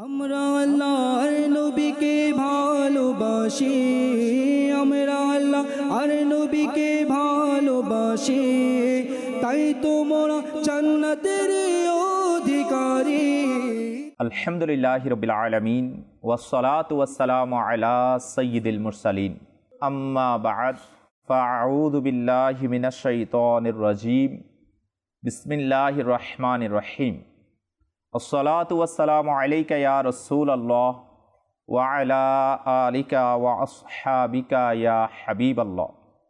আমরা আল্লাহর নবীকে ভালোবাসি, আমরা আল্লাহর নবীকে ভালোবাসি, তাই তো মোরা জান্নাতের অধিকারী। আলহামদুলিল্লাহি রাব্বিল আলামিন ওয়াসসালাতু ওয়াসসালামু আলা সাইয়্যিদিল মুরসালিন, আম্মা বা'দ, ফাআউযু বিল্লাহি মিনাশ শাইতানির রাজীম। বিসমিল্লাহির রহমানির রহিম। আসসালাতু ওয়াসসালামু আলাইকা ইয়া রাসূলাল্লাহ ওয়া আলা আলিকা ওয়া আসহাবিকা ইয়া হাবিবাল্লাহ।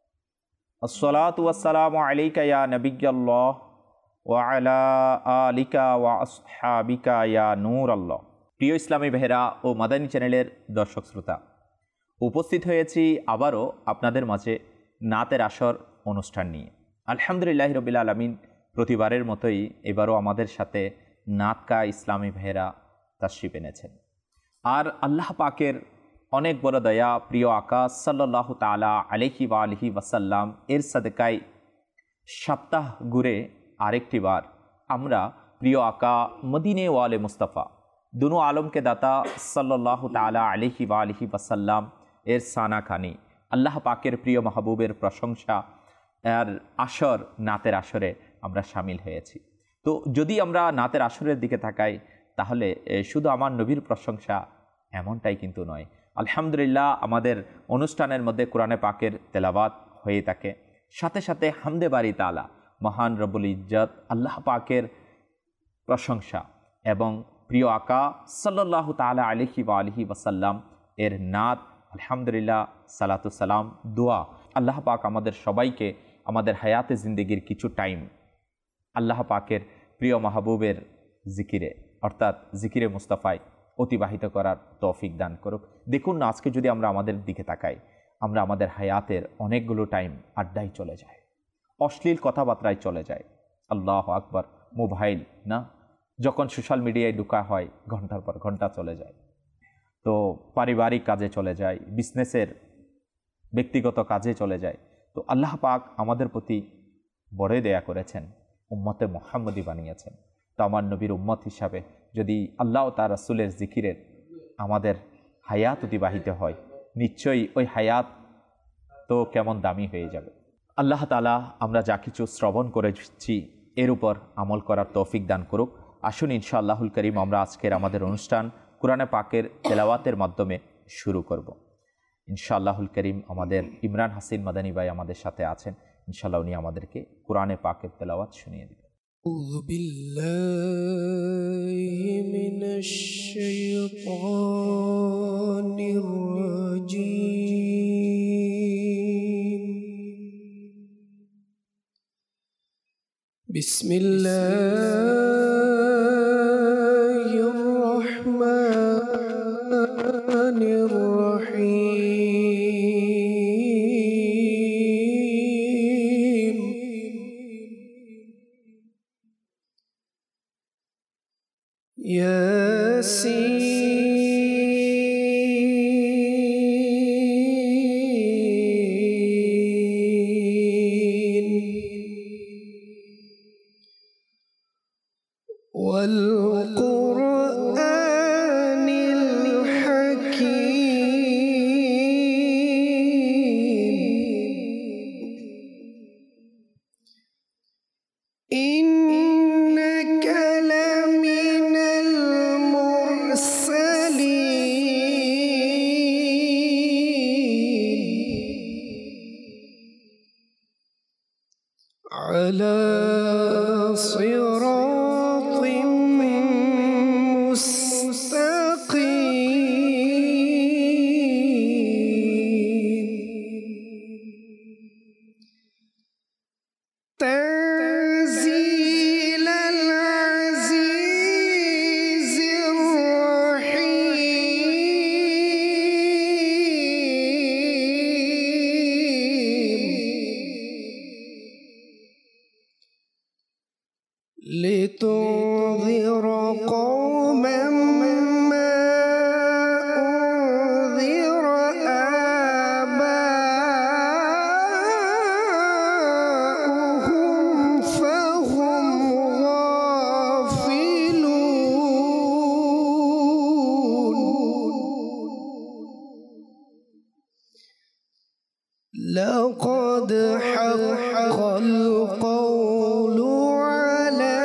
আসসালাতু ওয়াসসালামু আলাইকা ইয়া নাবিয়্যাল্লাহ ওয়া আলা আলিকা ওয়া আসহাবিকা ইয়া নূরাল্লাহ। প্রিয় ইসলামী বেহেরা ও মাদানী চ্যানেলের দর্শক শ্রোতা, উপস্থিত হয়েছি আবারও আপনাদের মাঝে নাতের আসর অনুষ্ঠান নিয়ে। আলহামদুলিল্লাহি রাব্বিল আলামিন প্রতিবারের মতোই এবারও আমাদের সাথে নাতকা ইসলামী বেহেরা তাশরিফ এনেছেন। আর আল্লাহ পাকের অনেক বড় দয়া, প্রিয় আকা সাল্লাল্লাহু তাআলা আলাইহি ওয়া আলিহি ওয়াসাল্লাম এর সাদকায় সপ্তাহ ঘুরে আরেকটি বার আমরা প্রিয় আকা মদিনে ওয়ালে মুস্তাফা দুনো আলমকে দাতা সাল্লাল্লাহু তাআলা আলাইহি ওয়া আলিহি ওয়াসাল্লাম এর সানা খানি আল্লাহ পাকের প্রিয় মাহবুবের প্রশংসা আর আসর, নাতের আসরে আমরা সামিল হয়েছি। তো যদি আমরা নাতের আসরের দিকে তাকাই তাহলে শুধু আমার নবীর প্রশংসা এমনটাই কিন্তু নয়। আলহামদুলিল্লাহ, আমাদের অনুষ্ঠানের মধ্যে কোরআনে পাকের তেলাওয়াত হয়ে থাকে, সাথে সাথে হামদে বারি তাআলা মহান রব্বুল ইজ্জত আল্লাহ পাকের প্রশংসা এবং প্রিয় আকা সাল্লাল্লাহু তাআলা আলাইহি ওয়া আলিহি ওয়াসাল্লাম এর নাত, আলহামদুলিল্লাহ, সালাতু সালাম, দোয়া। আল্লাহ পাক আমাদের সবাইকে আমাদের হায়াতে জিন্দেগির কিছু টাইম আল্লাহ পাকের প্রিয় মাহবুবের জিকিরে অর্থাৎ জিকিরে মুস্তাফায় অতিবাহিত করার তৌফিক দান করুক। দেখুন না, আজকে যদি আমরা আমাদের দিকে তাকাই, আমরা আমাদের হায়াতের অনেকগুলো টাইম আড্ডায় চলে যায়, অশ্লীল কথাবার্তায় চলে যায়। আল্লাহু আকবার। মোবাইল না, যখন সোশ্যাল মিডিয়ায় ঢোকা হয় ঘন্টার পর ঘন্টা চলে যায়, তো পারিবারিক কাজে চলে যায়, বিজনেসের ব্যক্তিগত কাজে চলে যায়। তো আল্লাহ পাক আমাদের প্রতি বড়ই দয়া করেছেন, উম্মতে মুহাম্মদী বানিয়েছেন। তো আমার নবীর উম্মত হিসাবে যদি আল্লাহ তার রাসূলের জিকিরের আমাদের হায়াত অতিবাহিত হয়, নিশ্চয়ই ওই হায়াত তো কেমন দামি হয়ে যাবে। আল্লাহ তাআলা আমরা যা কিছু শ্রবণ করেছি এর উপর আমল করার তৌফিক দান করুক। আসুন ইনশাআল্লাহুল করিম আমরা আজকের আমাদের অনুষ্ঠান কোরআনে পাকের তেলাওয়াতের মাধ্যমে শুরু করব। ইনশাআল্লাহুল করিম আমাদের ইমরান হাসিন মাদানী ভাই আমাদের সাথে আছেন, ইনশাআল্লাহ উনি আমাদেরকে কোরআনে পাকের তেলাওয়াত শুনিয়ে দিবেন। আউযু বিল্লাহি মিনাশ শাইতানির রাজীম। বিসমিল্লাহির রহমানির রহিম। ইয়াসিন ওয়াল কুরআনিল হাকীম। ইন্নাকা লামিনাল মুরসালিন لقد حق القول على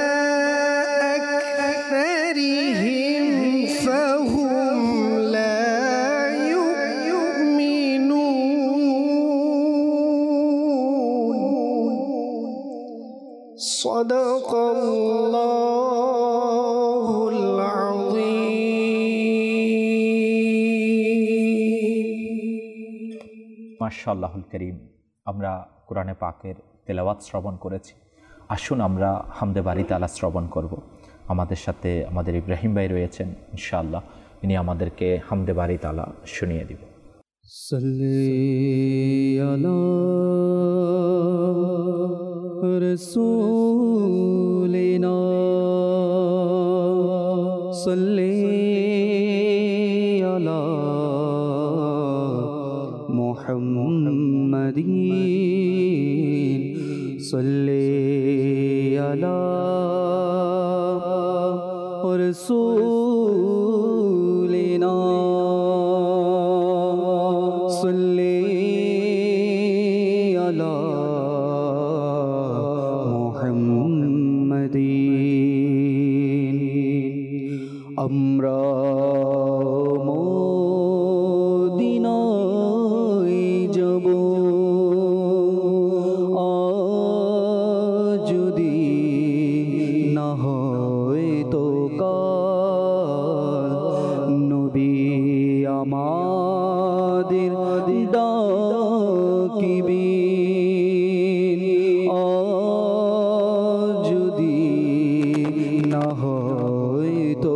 أكثرهم فهم لا يؤمنون صدق الله العظيم মাশাআল্লাহুল করিম। আমরা কোরআনে পাকের তেলাওয়াত শ্রবণ করেছি। আসুন আমরা হামদে বারি তাআলা শ্রবণ করব। আমাদের সাথে আমাদের ইব্রাহিম ভাই রয়েছেন, ইনশাআল্লাহ ইনি আমাদেরকে হামদে বারি তাআলা শুনিয়ে দিব। সাল্লি আলা রাসূলিনা সাল্লি আলা মুহাম্মাদিন সাল্লি আলা রাসূলিনা সাল্লি আলা মুহাম্মাদিন। আমরা মদিনায় যাব আজ যদি না হয় তো কাল নবী আমাদের ডাকিবেন আজ যদি না হয় তো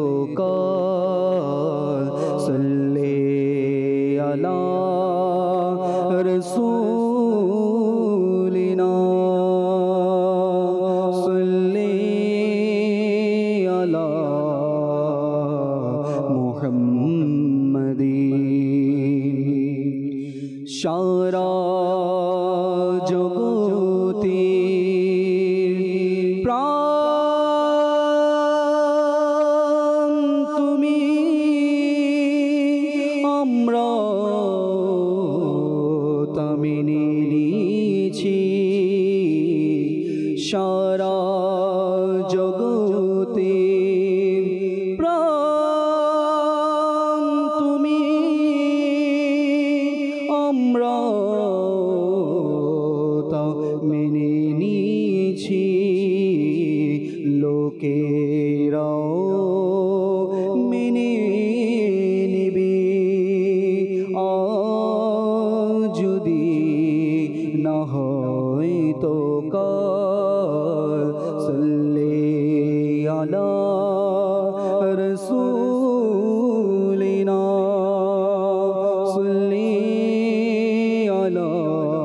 কাল সাল্লি আলা রাসূলিনা সাল্লি আলা মুহাম্মাদিন। সারা জগতে প্রাণ তুমি, আমরা তা মেনে নিয়েছি। সারা জগতে প্রাণ তুমি, আমরা তা মেনে নিয়েছি। লোকেরাও মেনে নিবে আজ যদি না হয় তো কাল সাল্লি আলা রাসূলিনা সাল্লি আলা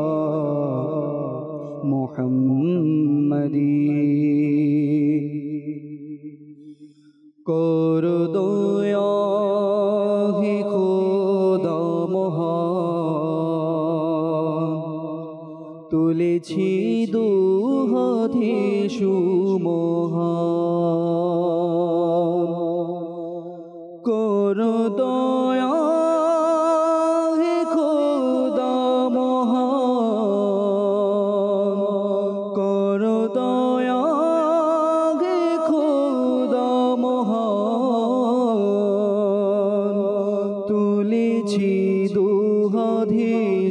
মুহাম্মাদিন। কর দয়া হে খোদা মহান, তুলেছি দুহাতে সুমহান। কর দয়া হে খোদা মহান, কর দয়া হে খোদা মহান। তুলেছি দুহাতে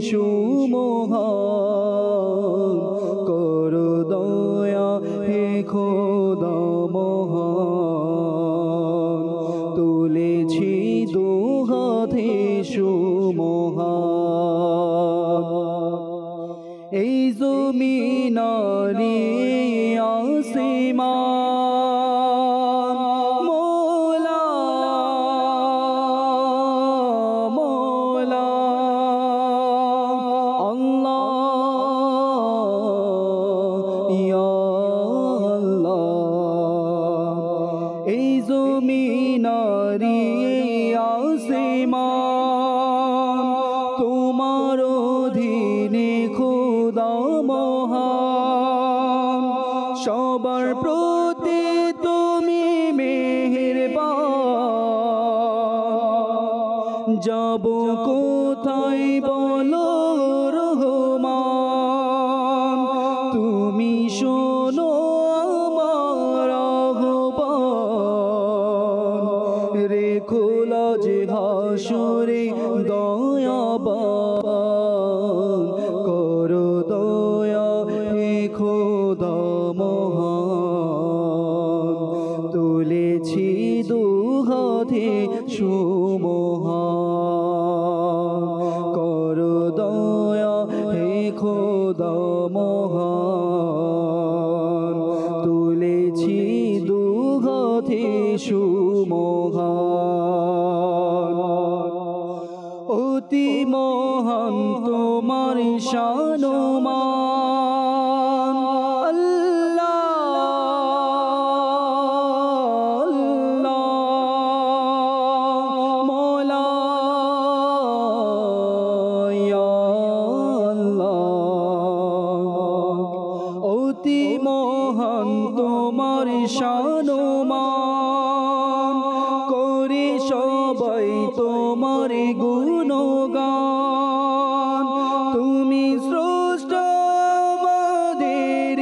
সুমহান। কর দয়া হে খোদা মহান। তুলেছি দুহাতে সুমহান। এই জমিনারি আসমান মোলা মোলা আল্লাহ ইয়া আল্লাহ। এই জমিনারি আসমান তোমার অধীনে খোদা মহান। সবার প্রতি তুমি মেহেরবান। যাব কোথায় বলো রহ যে হাসুরে দয়াবান করো দয়া হে খোদা মহান তুলেছি দুহাতে সুমহান করো দয়া হে খোদা মহান তুলেছি দুহাতে সুমহান অতি মহান তোমার শানুমান আল্লাহ মওলা ইয়া আল্লাহ অতি মহান তোমার শানুমান করি সবাই তোমার গুণগান তুমি স্রষ্টা আমাদের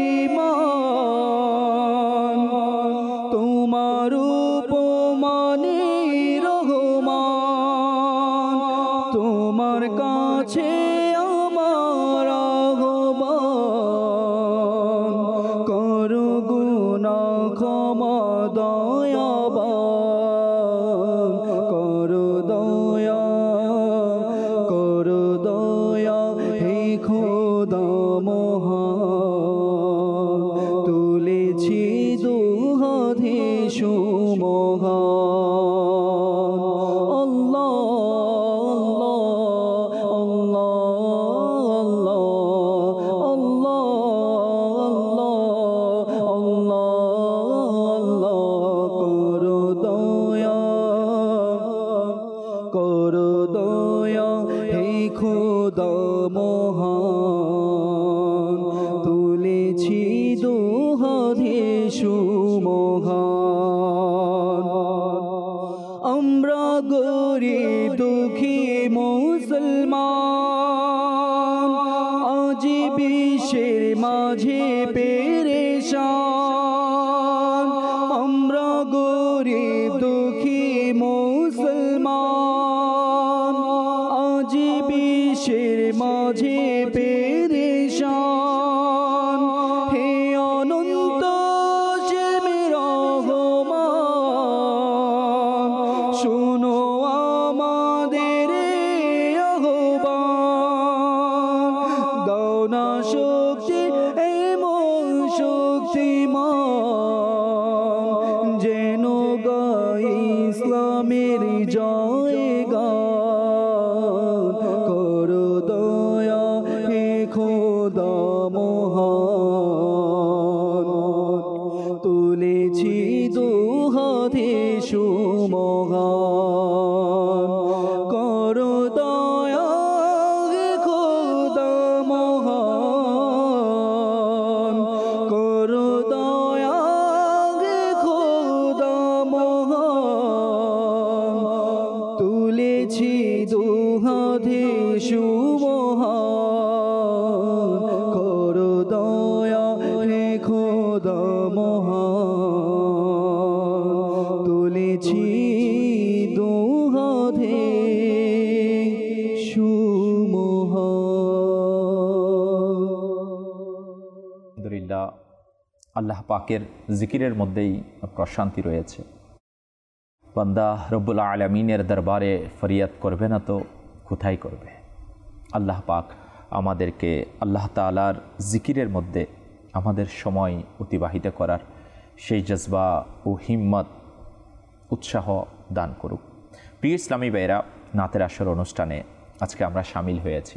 ইমান তোমার উপমানে রহমান তোমার কাছে আমার আহ্বান করো গুনাহ ক্ষমা দয়াবান করো দয়া হে খোদা মহান তুলেছি দুহাতে সুমহান আল্লাহ করো দয়া হে খোদা মহান তুলেছি দুহাতে সুমহান আমরা গরিব দুঃখী মুসলমান আজ বিশ্বের মাঝে পেরেশান আমরা গরিব দুঃখী মুসলমান আজ বিশ্বের মাঝে পেরেশান হে অনন্ত রহমান শুনো আমাদের আহ্বান দাও না শক্তি এমন শক্তিমান যেন গাই ইসলামের জয়গান করো দয়া হে খোদা মহান তুলেছি দুহাতে সুমহান করো দয়া হে খোদা মহান করো দয়া হে খোদা মহান তুলেছি দুহাতে সুমহান করো দয়া হে খোদা মহান তুলেছি দুহাতে সুমহান। আলহামদুলিল্লাহ, আল্লাহ পাকের জিকিরের মধ্যেই প্রশান্তি রয়েছে। বান্দা রব্বুল আলামিনের দরবারে ফরিয়াদ করবে না তো কোথায় করবে? আল্লাহ পাক আমাদেরকে আল্লাহ তাআলার জিকিরের মধ্যে আমাদের সময় অতিবাহিত করার সেই জজবা ও হিম্মত উৎসাহ দান করুক। প্রিয় ইসলামী ভাইরা, নাতের আসর অনুষ্ঠানে আজকে আমরা সামিল হয়েছি।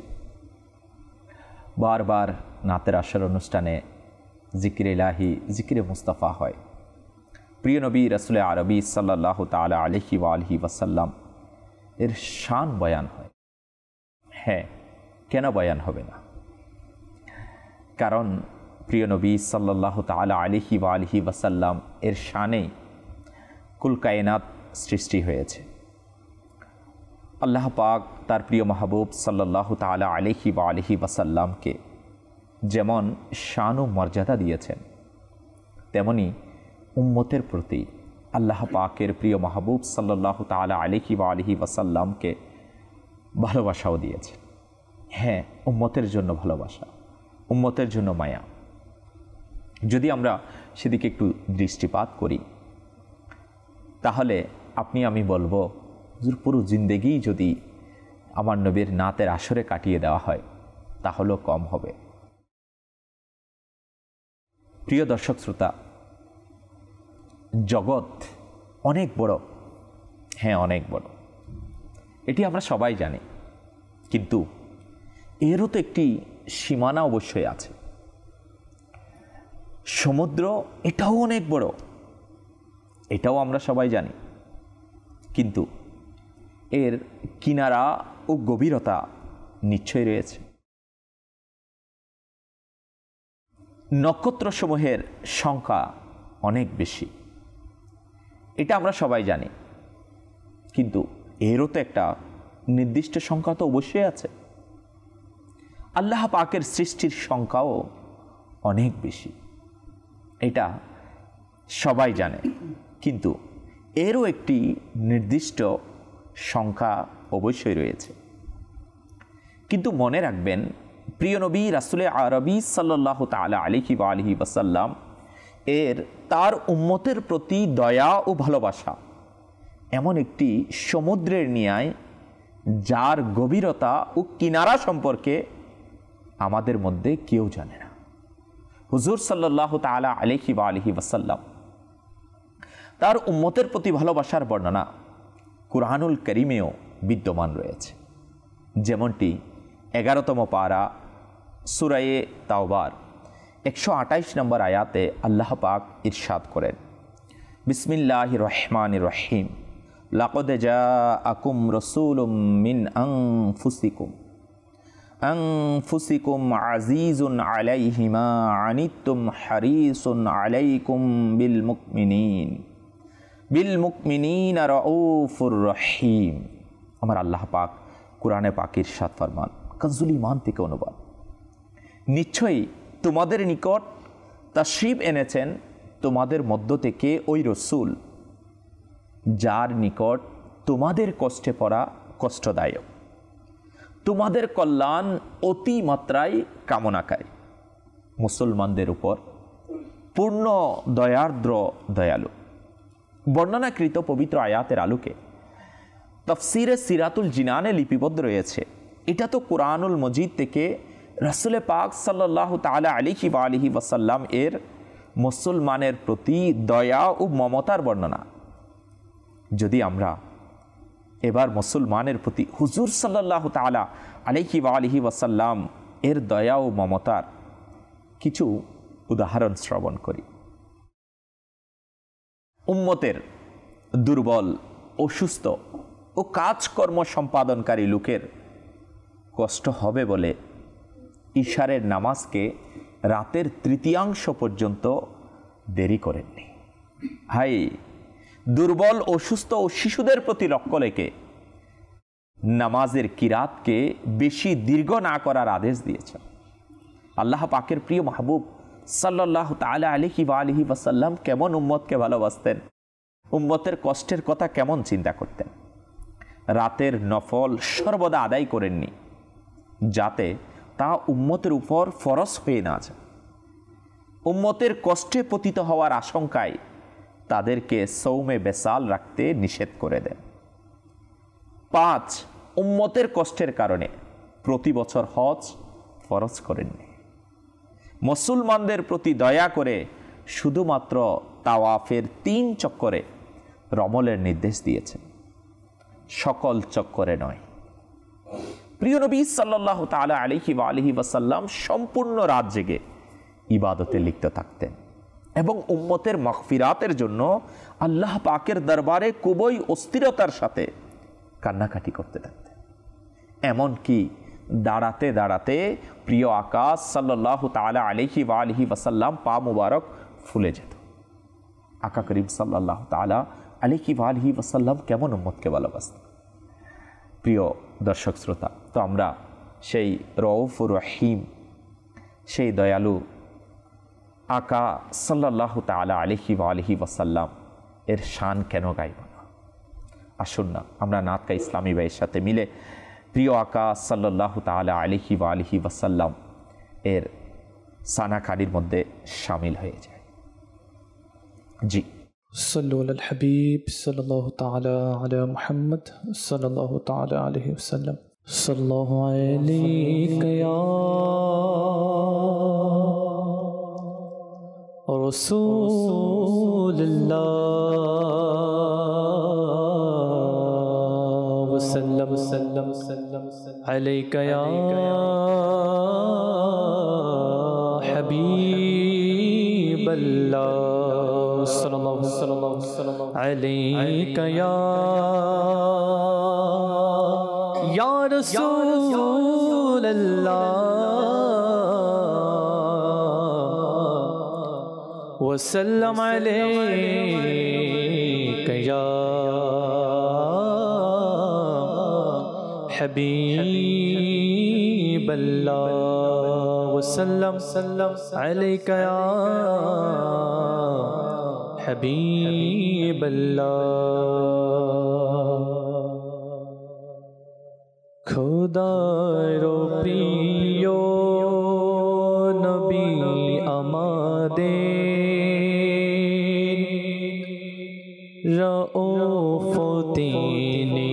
বারবার নাতের আসর অনুষ্ঠানে জিকির ইলাহি, জিকিরে মুস্তাফা হয়। প্রিয় নবী রাসূল আরবি সাল্লাল্লাহু তাআলা আলাইহি ওয়া আলিহি ওয়াসাল্লাম এর শান বয়ান হয়। হ্যাঁ, কেন বয়ান হবে না? কারণ প্রিয় নবী সাল্লাল্লাহু তাআলা আলাইহি ওয়া আলিহি ওয়াসাল্লাম এর শানেই কুল কায়নাত সৃষ্টি হয়েছে। আল্লাহ পাক তার প্রিয় মাহবুব সাল্লাল্লাহু তাআলা আলাইহি ওয়া আলিহি ওয়াসাল্লামকে যেমন শান ও মর্যাদা দিয়েছেন, তেমনি উম্মতের প্রতি আল্লাহ পাকের প্রিয় মাহবুব সাল্লাল্লাহু তাআলা আলাইহি ওয়া আলিহি ওয়াসাল্লামকে ভালোবাসাও দিয়েছে। হ্যাঁ, উম্মতের জন্য ভালোবাসা, উম্মতের জন্য মায়া। যদি আমরা সেদিকে একটু দৃষ্টিপাত করি, তাহলে আপনি আমি বলবো, হুজুর পুরো জিন্দেগি যদি আমার নবীর নাতের আসরে কাটিয়ে দেওয়া হয় তাহলেও কম হবে। প্রিয় দর্শক শ্রোতা, জগৎ অনেক বড়, হ্যাঁ অনেক বড়, এটি আমরা সবাই জানি, কিন্তু এরও তো একটি সীমানা অবশ্যই আছে। সমুদ্র এটাও অনেক বড়, এটাও আমরা সবাই জানি, কিন্তু এর কিনারা ও গভীরতা নিশ্চয়ই রয়েছে। নক্ষত্রসমূহের সংখ্যা অনেক বেশি, এটা আমরা সবাই জানি, কিন্তু এরও তো একটা নির্দিষ্ট সংখ্যা তো অবশ্যই আছে। আল্লাহ পাকের সৃষ্টির সংখ্যাও অনেক বেশি, এটা সবাই জানে, কিন্তু এরও একটি নির্দিষ্ট সংখ্যা অবশ্যই রয়েছে। কিন্তু মনে রাখবেন, প্রিয় নবী রাসূলে আরবি সাল্লাল্লাহু তাআলা আলাইহি ওয়া আলিহি ওয়াসাল্লাম তার উম্মতের প্রতি দয়া ও ভালোবাসা এমন একটি সমুদ্রের ন্যায়, যার গভীরতা ও কিনারা সম্পর্কে আমাদের মধ্যে কেউ জানে না। হুজুর সাল্লাল্লাহু তাআলা আলাইহি ওয়া আলিহি ওয়াসাল্লাম তার উম্মতের প্রতি ভালোবাসার বর্ণনা কুরআনুল কারীমেও বিদ্যমান রয়েছে। যেমনটি 11তম পারা সূরা তাওবার 128 নম্বর আয়াতে আল্লাহ পাক ইরশাদ করেন, বিসমিল্লাহির রহমানির রহিম, লাকাদ জাআকুম রাসূলুম মিন আনফুসিকুম আজিজুন আলাইহি মা আনিতুম হারিসুন আলাইকুম বিল মুমিনিনা রাউফুর রহিম। আমার আল্লাহ পাক কুরআনে পাক ইরশাদ ফরমান, কানজুল ঈমান থেকে অনুবাদ, নিশ্চয়ই তোমাদের নিকট তাশরীফ এনেছেন তোমাদের মধ্য থেকে ওই রসূল, যার নিকট তোমাদের কষ্টে পড়া কষ্টদায়ক, তোমাদের কল্যাণ অতি মাত্রায় কামনাকারী, মুসলমানদের উপর পূর্ণ দয়ার্দ্র দয়ালু। বর্ণনাকৃত পবিত্র আয়াতের আলোকে তাফসিরে সিরাতুল জিনানে লিপিবদ্ধ রয়েছে। এটা তো কুরআনুল মজিদ থেকে রাসূলে পাক সাল্লাল্লাহু তাআলা আলাইহি ওয়া আলিহি ওয়াসাল্লাম মুসলমানের প্রতি দয়া ও মমতার বর্ণনা। যদি আমরা এবার মুসলমানের প্রতি হুজুর সাল্লাল্লাহু তাআলা আলাইহি ওয়া আলিহি ওয়াসাল্লাম দয়া ও মমতার কিছু উদাহরণ শ্রবণ করি। উম্মতের দুর্বল, অসুস্থ ও কাজকর্ম সম্পাদনকারী লোকের কষ্ট হবে বলে ইশারের নামাজকে রাতের তৃতীয়াংশ পর্যন্ত দেরি করেননি। হাই, দুর্বল, অসুস্থ ও শিশুদের প্রতি লক্ষ্য রেখে নামাজের কিরাতকে বেশি দীর্ঘ না করার আদেশ দিয়েছেন। আল্লাহ পাকের প্রিয় মাহবুব সাল্লাল্লাহু তাআলা আলাইহি ওয়া আলিহি ওয়াসাল্লাম কেমন উম্মতকে ভালোবাসতেন, উম্মতের কষ্টের কথা কেমন চিন্তা করতেন। রাতের নফল সর্বদা আদায় করেননি, যাতে তা উম্মতের উপর ফরজ হয়ে না যায়। উম্মতের কষ্টে পতিত হওয়ার আশঙ্কায় তাদেরকে সৌমে বেসাল রাখতে নিষেধ করে দেন। 5, উম্মতের কষ্টের কারণে প্রতি বছর হজ ফরজ করেননি। মুসলমানদের প্রতি দয়া করে শুধুমাত্র তাওয়াফের 3 চক্করে রমলের নির্দেশ দিয়েছেন, সকল চক্করে নয়। প্রিয় নবী সাল্লাল্লাহু তাআলা আলাইহি ওয়া আলিহি ওয়াসাল্লাম সম্পূর্ণ রাত জেগে ইবাদতে লিপ্ত থাকতেন এবং উম্মতের মাগফিরাতের জন্য আল্লাহ পাকের দরবারে খুবই অস্থিরতার সাথে কান্নাকাটি করতে থাকতেন। এমনকি দাঁড়াতে দাঁড়াতে প্রিয় আকাশ সাল্লাল্লাহু তাআলা আলাইহি ওয়া আলিহি ওয়াসাল্লাম পা মুবারক ফুলে যেত। আকা করিম সাল্লাল্লাহু তাআলা আলাইহি ওয়া আলিহি ওয়াসাল্লাম কেমন উম্মতকে ভালোবাসতেন। প্রিয় দর্শক শ্রোতা, তো আমরা সেই রউফুর রহিম, সেই দয়ালু আকা সাল্লাল্লাহু তাআলা আলাইহি ওয়া আলিহি ওয়াসাল্লাম এর শান কেন গাইব না? আসুন না আমরা নাতকা ইসলামী ভাইয়ের সাথে মিলে প্রিয় আকা সাল্লাল্লাহু তাআলা আলাইহি ওয়া আলিহি ওয়াসাল্লাম এর সানাকারির মধ্যে শামিল হয়ে যায়। জি, صلوا على الحبيب صلى الله تعالى على محمد صلى الله تعالى عليه وسلم صلى الله عليك يا رسول الله وسلم عليك يا حبيب الله صلى الله عليك يا رسول الله وسلم عليك يا حبيب الله وسلم عليك يا حبيب الله খোদারো প্রিয় নবী আমাদের রউফ তিনি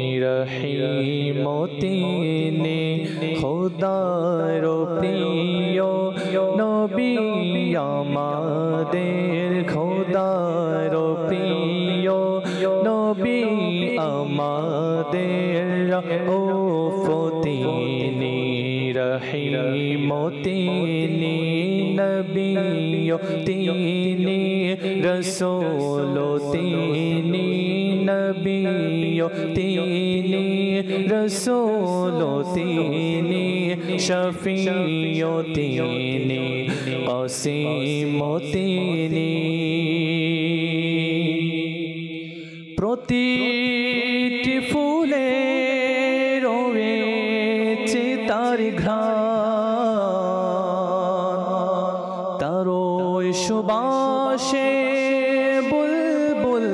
রহিম তিনি খোদারো প্রিয় নবী আমাদের খোদারো প্রিয় নবী আমাদের রউফ তিনি রহিম তিনি নবী তিনি রসূল তিনি নবী তিনি রসূল তিনি শফিউ তিনি কাসিম তিনি প্রতিটি ফুলে রয়েছে তার ঘ্রাণ তার সুবাসে বুলবুল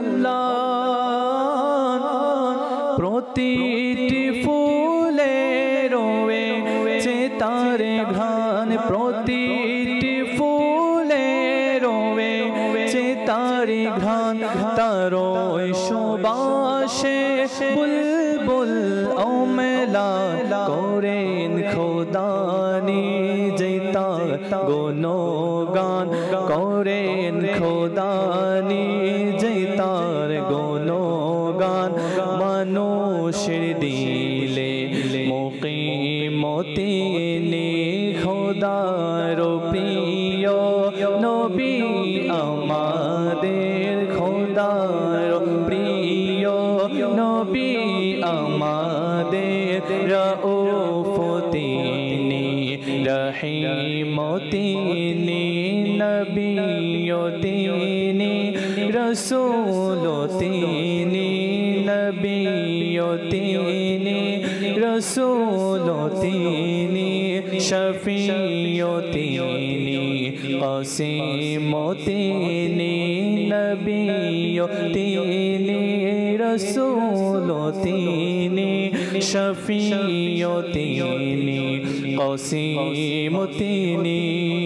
অম্লান প্রতিটি ফুলে রয়েছে তার ঘ্রাণ প্রতিটি ফুলে রয়েছে তার ঘ্রাণ তার সুবাসে বুলবুল অম্লান করেন খোদানি যেতা গুণগান করেন খোদানি যেতার গুণগান মানুষের দিলে মুকিম তিনি খোদার প্রিয় নবী আমাদের খোদার প্রিয় নবী আমাদের রউফ তিনি রহিম তিনি নবী তিনি রসূল তিনি নবী তিনি রসূল তিনি শফিউ তিনি কাসিম তিনি নবী তিনি রসূল তিনি শফিউ তিনি কাসিম তিনি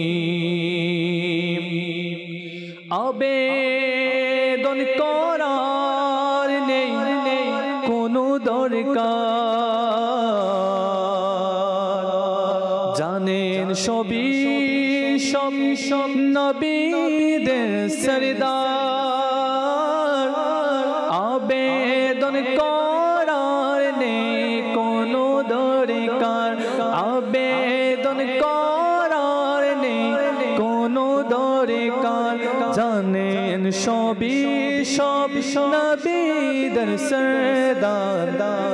আবেদন করার নেই কোনো দরকার জানেন সবই সব নবীদের সরদার আবেদন করার নেই কোনো দরকার আবেদন করার নেই কোনো দরকার জানেন সবই সব নবীদের সরদার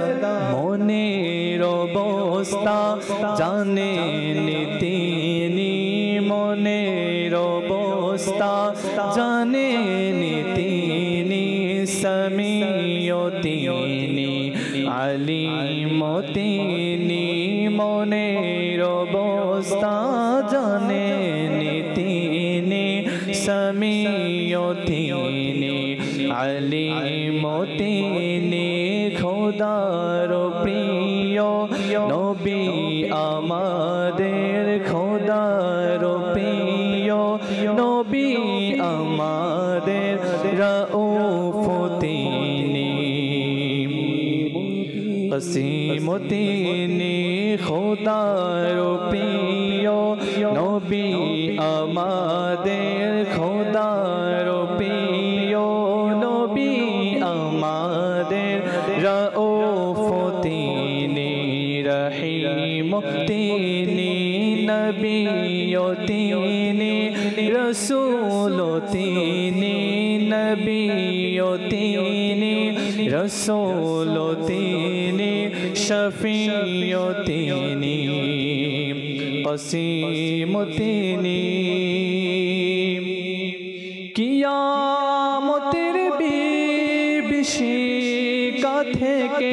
মনের অবস্থা জানেন তিনি মনের অবস্থা জানেন তিনি সামিউ তিনি আলিম তিনি মনের অবস্থা জানেন তিনি সামিউ তিনি আলিম তিনি খোদার প্রিয় নবী আমাদের খোদার প্রিয় নবী আমাদের রউফ তিনি কাসিম তিনি খোদার প্রিয় নবী আমাদের খোদার প্রিয় নবী আমাদের রউফ তিনি রহিম তিনি নবী তিনি রসূল তিনি নবী তিনি রসূল তিনি শফিউ তিনি কাসিম তিনি কিয়ামতের বিভীষিকা থেকে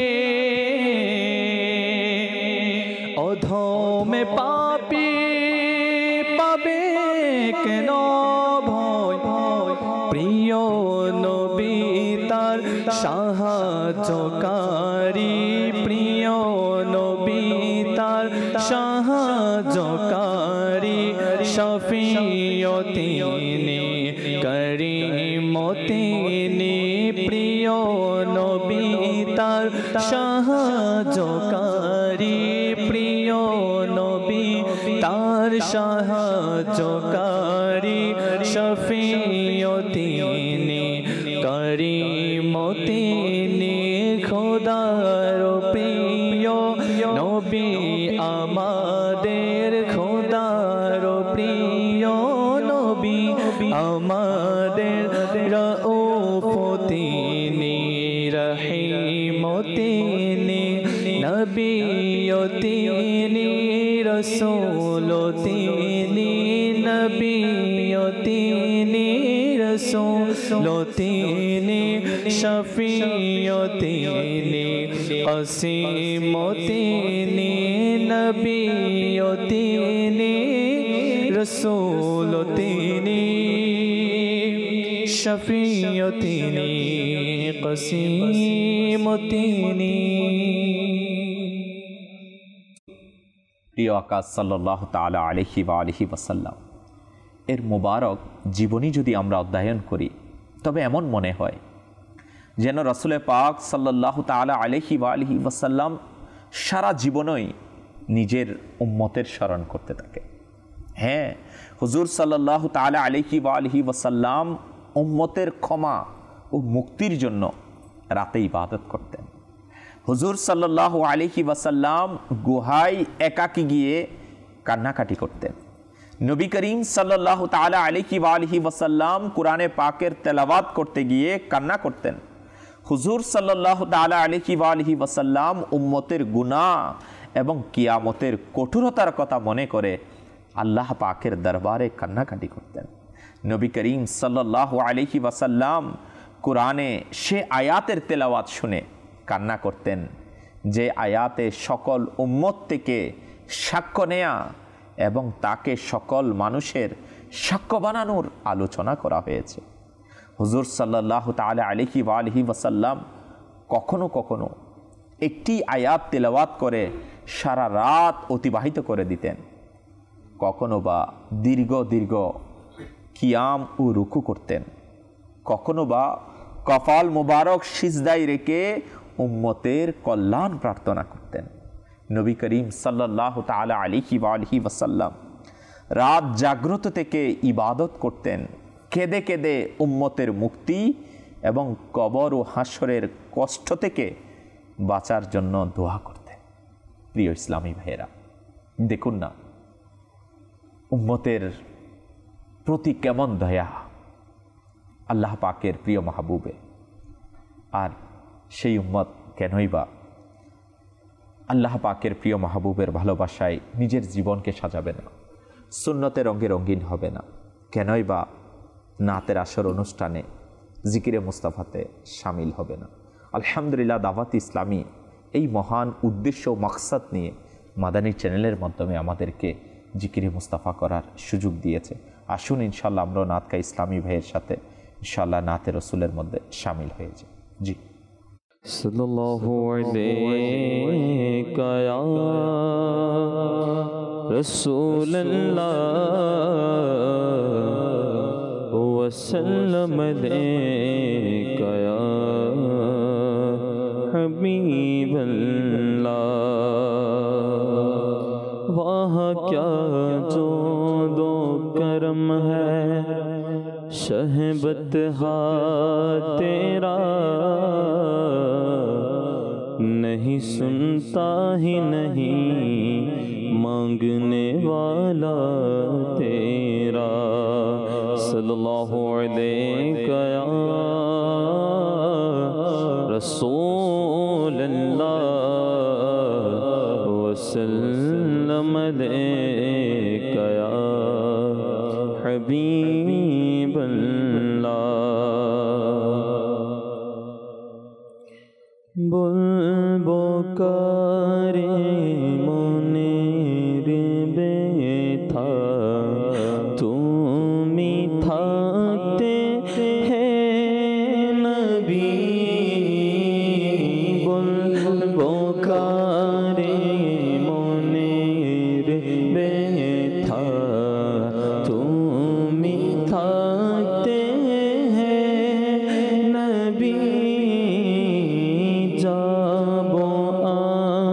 অধমে পাপী পাবে কেন ভয় প্রিয় নবী তার সাহায্যকারী প্রিয় নবী তার সাহায্যকারী শফিউ তিনি করিম তিনি প্রিয় নবী তার সাহায্যকারী প্রিয় নবী তার সাহায্যকারী শফিউ তিনি করিম তিনি খোদার প্রিয় নবী আমাদের খোদার প্রিয় নবী আমাদের রউফ তিনি রহিম তিনি নবী তিনি রসূল তিনি নবী তিনি রসূল তিনি শফিউ তিনি কাসিম তিনি নবী তিনি রসূল তিনি শফিউ তিনি কাসিম তিনি। প্রিয় আকাশ সাল্লাল্লাহু তাআলা আলাইহি ওয়া আলিহি ওয়াসাল্লাম এর মোবারক জীবনী যদি আমরা অধ্যয়ন করি তবে এমন মনে হয় যেন রাসূল পাক সাল্লাল্লাহু তাআলা আলাইহি ওয়া আলিহি ওয়াসাল্লাম সারা জীবনই নিজের উম্মতের স্মরণ করতে থাকে। হ্যাঁ, হুজুর সাল্লাল্লাহু তাআলা আলাইহি ওয়া আলিহি ওয়াসাল্লাম উম্মতের ক্ষমা ও মুক্তির জন্য রাতে ইবাদত করতেন। হুজুর সাল্লাল্লাহু আলাইহি ওয়াসাল্লাম গুহায় একাকী গিয়ে কান্নাকাটি করতেন। নবী করিম সাল্লাল্লাহু তাআলা আলাইহি ওয়া আলিহি ওয়াসাল্লাম কোরআনে পাকের তেলাওয়াত করতে গিয়ে কান্না করতেন। হুজুর সাল্লাল্লাহু তাআলা আলাইহি ওয়া আলিহি ওয়াসাল্লাম উম্মতের গুনাহ এবং কিয়ামতের কঠোরতার কথা মনে করে আল্লাহ পাকের দরবারে কান্নাকাটি করতেন। নবী করিম সাল্লাল্লাহু আলাইহি ওয়াসাল্লাম কোরআনে সে আয়াতের তেলাওয়াত শুনে কান্না করতেন যে আয়াতে সকল উম্মত থেকে সাক্ষ্য নেয়া এবং তাকে সকল মানুষের সাক্ষ্য বানানোর আলোচনা করা হয়েছে। হুজুর সাল্লাল্লাহু তাআলা আলাইহি ওয়া আলিহি ওয়াসাল্লাম কখনো কখনো একটি আয়াত তেলাওয়াত করে সারা রাত অতিবাহিত করে দিতেন, কখনো বা দীর্ঘ দীর্ঘ কিয়াম ও রুকু করতেন, কখনো বা কপাল মোবারক সিজদায় রেখে উম্মতের কল্যাণ প্রার্থনা করতেন। নবী করিম সাল্লাল্লাহু তাআলা আলাইহি ওয়া আলিহি ওয়াসাল্লাম রাত জাগ্রত থেকে ইবাদত করতেন, কেঁদে কেঁদে উম্মতের মুক্তি এবং কবর ও হাসরের কষ্ট থেকে বাঁচার জন্য দোয়া করতেন। প্রিয় ইসলামী ভাইয়েরা, দেখুন না উম্মতের প্রতি কেমন দয়া আল্লাহ পাকের প্রিয় মাহবুবে। আর সেই উম্মত কেনই বা আল্লাহ পাকের প্রিয় মাহবুবের ভালোবাসায় নিজের জীবনকে সাজাবে না, সুন্নতে রঙে রঙিন হবে না, কেনই বা নাতের আসর অনুষ্ঠানে জিকিরে মুস্তাফাতে শামিল হবে না। আলহামদুলিল্লাহ, দাওয়াত ইসলামী এই মহান উদ্দেশ্য ও মাকসাদ নিয়ে মাদানী চ্যানেলের মাধ্যমে আমাদেরকে জিকিরে মুস্তাফা করার সুযোগ দিয়েছে। আসুন ইনশাল্লাহ আমরা নাতকা ইসলামী ভাইয়ের সাথে ইনশাআল্লাহ নাতে রসুলের মধ্যে শামিল হয়ে যায়। জি। सल्लल्लाहु अलैका या रसूलल्लाह वसल्लम अलैका या हबीबल्लाह। वाह क्या जो दो करम है शहबत हा तेरा, नहीं सुनता ही नहीं मांगने वाला तेरा। सल्लल्लाहु अलैका या रसूल अल्लाह वसल्लम अलैका या हबीब अल्लाह। बुलबो करे मुनीर बेथा तुमी थाकते हैं नबी। बुलबो करे मुनीर बेथा तुमी थाकते हैं नबी। जाबो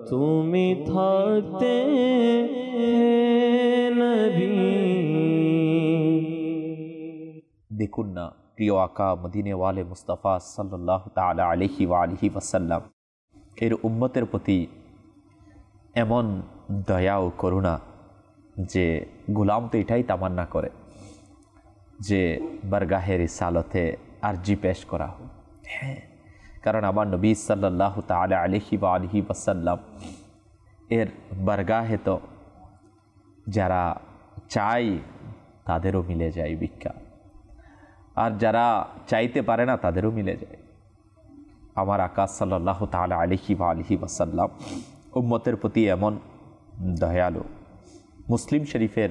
তুমি থাকতে নবী। দেখুন না প্রিয় আকা মদিনে ওয়ালে মুস্তাফা সাল্লাল্লাহু তাআলা আলাইহি ওয়া আলিহি ওয়াসাল্লাম এর উম্মতের প্রতি এমন দয়া ও করুণা যে গোলাম তো এটাই তামান্না করে যে বারগাহে রিসালতে আরজি পেশ করা হোক। হ্যাঁ, কারণ আমার নবী সাল্লাল্লাহু তাআলা আলাইহি ওয়া আলিহি ওয়াসাল্লাম এর বারগাহে তো যারা চায় তাদেরও মিলে যায় ভিক্ষা, আর যারা চাইতে পারে না তাদেরও মিলে যায়। আমার আকা সাল্লাল্লাহু তাআলা আলাইহি ওয়া আলিহি ওয়াসাল্লাম উম্মতের প্রতি এমন দয়ালু। মুসলিম শরীফের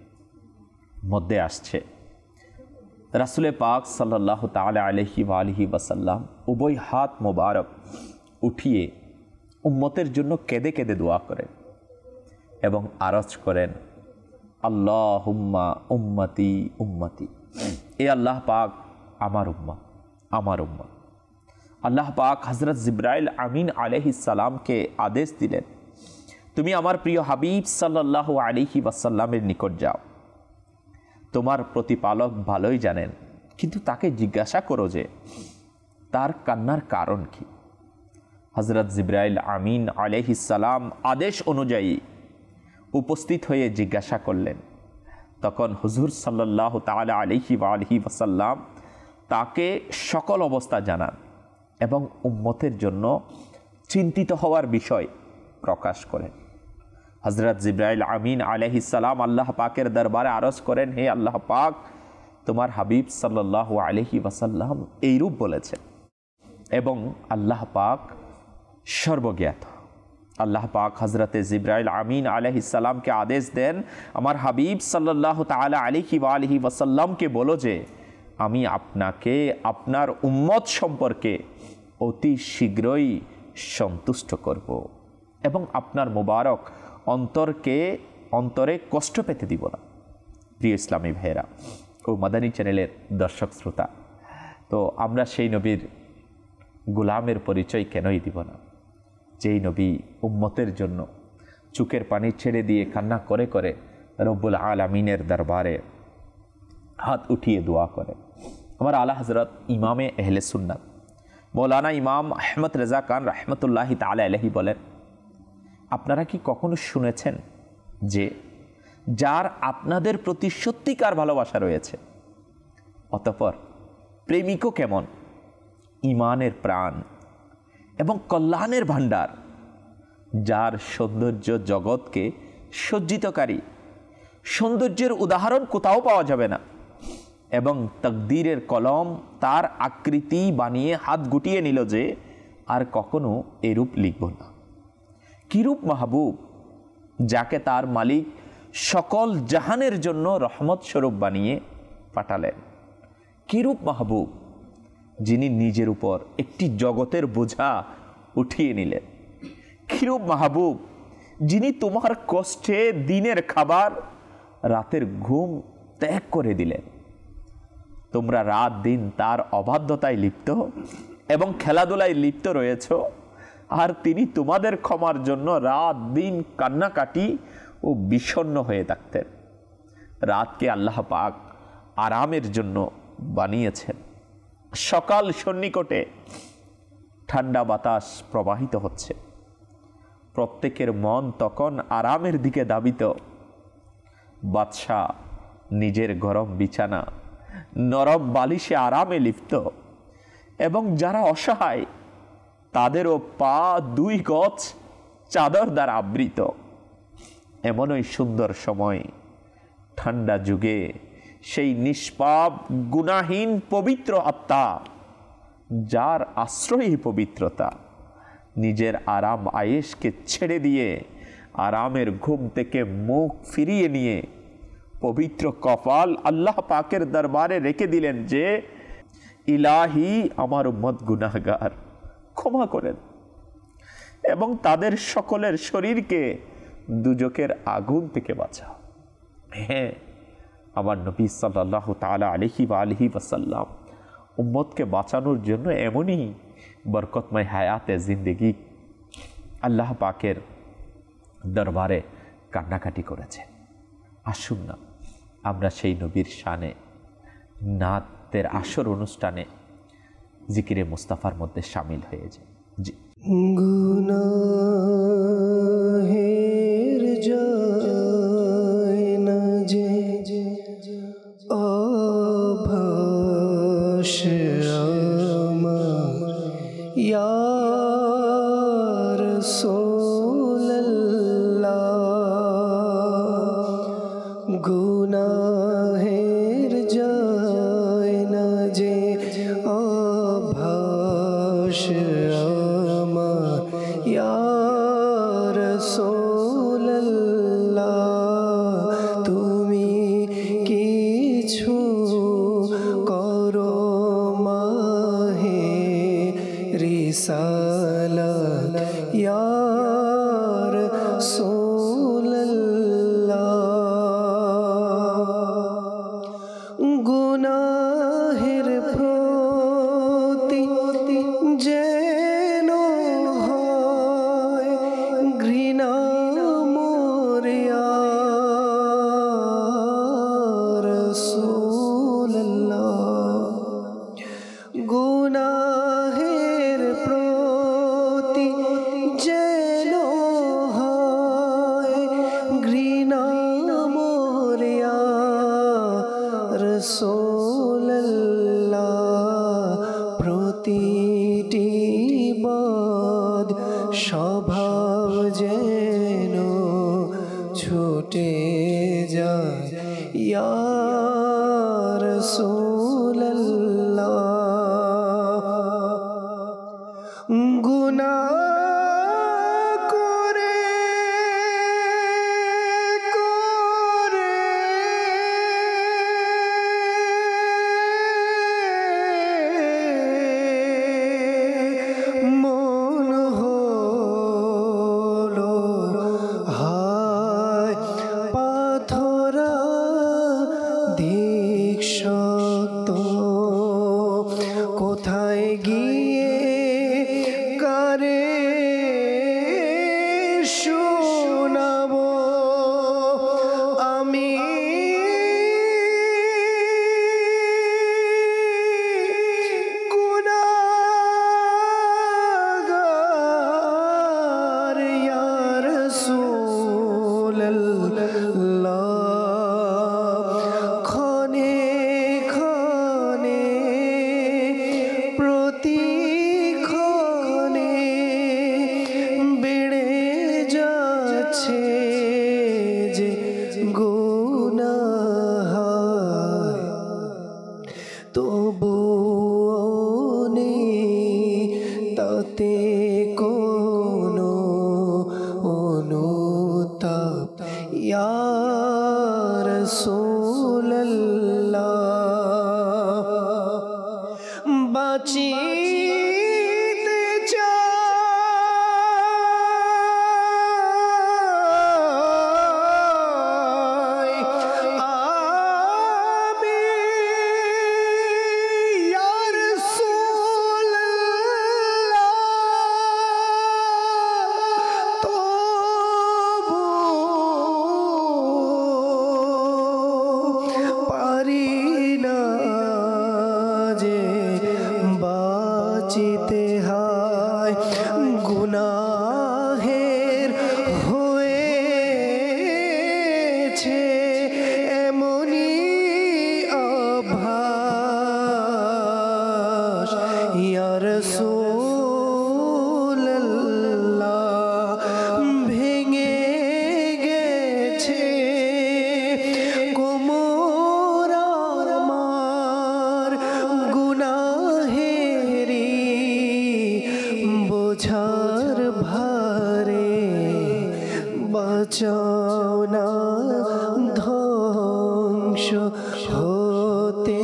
মধ্যে আসছে রাসূলে পাক সাল্লাল্লাহু তাআলা আলাইহি ওয়া আলিহি ওয়াসাল্লাম উভয় হাত মোবারক উঠিয়ে উম্মতের জন্য কেঁদে কেঁদে দোয়া করেন এবং আরজ করেন, আল্লাহুম্মা উম্মতি উম্মতি, এ আল্লাহ পাক আমার উম্মত আমার উম্মত। আল্লাহ পাক হযরত জিবরাইল আমিন আলাইহিস সালামকে আদেশ দিলেন, তুমি আমার প্রিয় হাবিব সাল্লাল্লাহু আলাইহি ওয়াসাল্লামের নিকট যাও, তোমার প্রতিপালক ভালোই জানেন, কিন্তু তাকে জিজ্ঞাসা করো যে তার কান্নার কারণ কি। হযরত জিবরাইল আমিন আলাইহিস সালাম আদেশ অনুযায়ী উপস্থিত হয়ে জিজ্ঞাসা করলেন। তখন হুজুর সাল্লাল্লাহু তাআলা আলাইহি ওয়া আলিহি ওয়াসাল্লাম তাকে সকল অবস্থা জানান এবং উম্মতের জন্য চিন্তিত হওয়ার বিষয় প্রকাশ করেন। হযরত জিবরাইল আমিন আলাইহিস সালাম আল্লাহ পাকের দরবারে আরজ করেন, হে আল্লাহ পাক, তোমার হাবিব সাল্লাল্লাহু আলাইহি ওয়াসাল্লাম এইরূপ বলেছেন এবং আল্লাহ পাক সর্বজ্ঞাত। আল্লাহ পাক হযরতে জিবরাইল আমিন আলাইহিস সালামকে আদেশ দেন, আমার হাবিব সাল্লাল্লাহু তাআলা আলাইহি ওয়া আলিহি ওয়াসাল্লামকে বলো যে আমি আপনাকে আপনার উম্মত সম্পর্কে অতি শীঘ্রই সন্তুষ্ট করব এবং আপনার মোবারক অন্তরে কষ্ট পেতে দিব না। প্রিয় ইসলামী ভাইয়েরা ও মাদানী চ্যানেলের দর্শক শ্রোতা, তো আমরা সেই নবীর গোলামের পরিচয় কেনই দিব না, যেই নবী উম্মতের জন্য চোখের পানি ছেড়ে দিয়ে কান্না করে করে রব্বুল আলামিনের দরবারে হাত উঠিয়ে দোয়া করে। আমার আলা হযরত ইমামে আহলে সুন্নাত মৌলানা ইমাম আহমদ রেজা খান রাহমাতুল্লাহি তাআলা আলাইহি বলেন, আপনারা কি কখনো শুনেছেন যে যার আপনাদের প্রতি সত্যিকার ভালোবাসা রয়েছে, অতঃপর প্রেমিকও কেমন ঈমানের প্রাণ এবং কল্যাণের ভাণ্ডার, যার সৌন্দর্য জগৎকে সজ্জিতকারী, সৌন্দর্যের উদাহরণ কোথাও পাওয়া যাবে না এবং তাকদীরের কলম তার আকৃতি বানিয়ে হাত গুটিয়ে নিল যে আর কখনো এরূপ লিখব না। কিরূপ মাহবুব, যাকে তার মালিক সকল জাহানের জন্য রহমত স্বরূপ বানিয়ে পাঠালেন। কিরূপ মাহবুব, যিনি নিজের উপর একটি জগতের বোঝা উঠিয়ে নিলেন। কিরূপ মাহবুব, যিনি তোমার কষ্টে দিনের খাবার রাতের ঘুম ত্যাগ করে দিলেন। তোমরা রাত দিন তার অবাধ্যতায় লিপ্ত এবং খেলাধুলায় লিপ্ত রয়েছ, আর তিনি তোমাদের ক্ষমার জন্য রাত দিন কান্নাকাটি ও বিষণ্ণ হয়ে থাকতেন। রাতকে আল্লাহ পাক আরামের জন্য বানিয়েছেন। সকাল সন্নিকটে ঠান্ডা বাতাস প্রবাহিত হচ্ছে, প্রত্যেকের মন তখন আরামের দিকে ধাবিত। বাদশাহ নিজের গরম বিছানা নরম বালিশে আরামে লিপ্ত এবং যারা অসহায় তাদেরও পা 2 গজ চাদর দ্বারা আবৃত। এমনই সুন্দর সময় ঠান্ডা যুগে সেই নিষ্পাপ গুনাহীন পবিত্র আত্মা, যার আশ্রয়ই পবিত্রতা, নিজের আরাম আয়েশকে ছেড়ে দিয়ে আরামের ঘুম থেকে মুখ ফিরিয়ে নিয়ে পবিত্র কপাল আল্লাহ পাকের দরবারে রেখে দিলেন যে ইলাহি আমার উম্মত গুনাহগার, ক্ষমা করেন এবং তাদের সকলের শরীরকে দুজকের আগুন থেকে বাঁচাও। হ্যাঁ, আমার নবী সাল্লাল্লাহু তাআলা আলাইহি ওয়া আলিহি ওয়াসাল্লাম উম্মতকে বাঁচানোর জন্য এমনই বরকতময় হায়াতে জিন্দেগি আল্লাহ পাকের দরবারে কান্নাকাটি করেছে। আসুন না আমরা সেই নবীর শানে নাতের আসর অনুষ্ঠানে জিকিরে মুস্তাফার মধ্যে শামিল হয়ে যাই। জি। গুনাহের যায় না যে অভ্যাস আমার, ইয়া রাসূলুল্লাহ। গুনাহের যায় না যে অভ্যাস আমার, ইয়া রাসূলুল্লাহ। তুমি কিছু করো মাহে রিসালাত, ইয়া রাসূলুল্লাহ। গুনাহের প্রতি যেন হয় ঘৃণা মোর, ইয়া রাসূলুল্লাহ। গুনাহের প্রতি যেন হয় ঘৃণা মোর, ইয়া রাসূলুল্লাহ। প্রতিটি বদ স্বভাব যেন ছুটে যায়, ইয়া রাসূলুল্লাহ। গুনাহ করে করে মন হলো হায় পাথরা ধিক শক্ত। কোথায় গিয়ে কারে শোনাবো আমি গুনাহগার, ইয়া রাসূলুল্লাহ। ক্ষণে ক্ষণে প্রতিক্ষণে বেড়ে যাচ্ছে যে গুনাহ, তবুও নেই তাতে কোনো অনুতাপ, ইয়া রাসূলুল্লাহ। বাঁচিতে চাই আমি, ইয়া রাসূলুল্লাহ। তবু পারি না যে বাঁচিতে, হায় গুনাহের হয়েছে এমনি অভ্যাস, ইয়া রাসূলুল্লাহ। ভেঙে গেছে কোমর আমার গুনাহেরি বোঝার ভারে, বাঁচাও না ধ্বংস হতে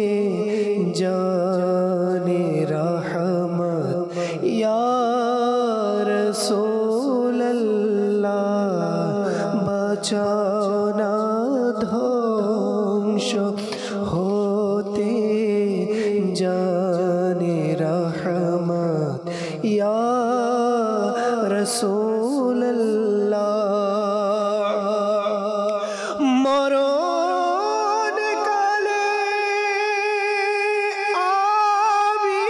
জানে রহমত, ইয়া রাসূলুল্লাহ। বাঁচাও না ধ্বংস হতে জানে রহমত, ইয়া রাসূল। রাসূলুল্লাহ মরণ কালে আমি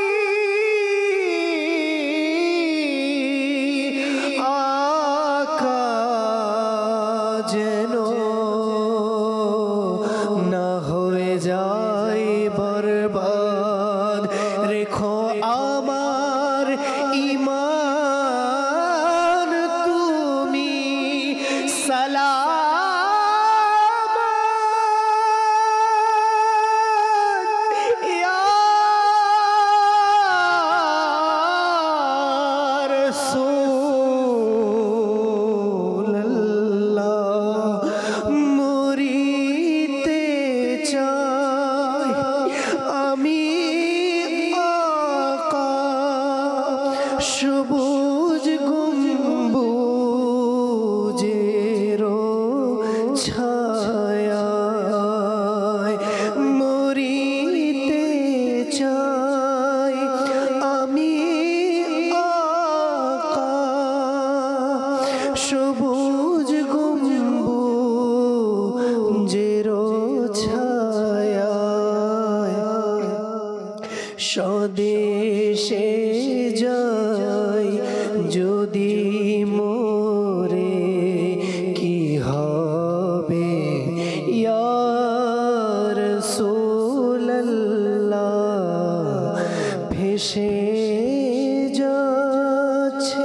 আকা যেন না হয়ে যায় বরবাদ রেখো আমার ঈমান তুমি সালামত ইয়া রাসূলুল্লাহ মরিতে চাই আমি আকা সবুজ গম্বুজের ছায়ায় মরিতে চাই আমি আকা সবুজ গম্বুজের ছায়ায় স্বদেশে যাই যদি মোরে কি হবে ইয়া রাসূলুল্লাহ ভেসে যাচ্ছে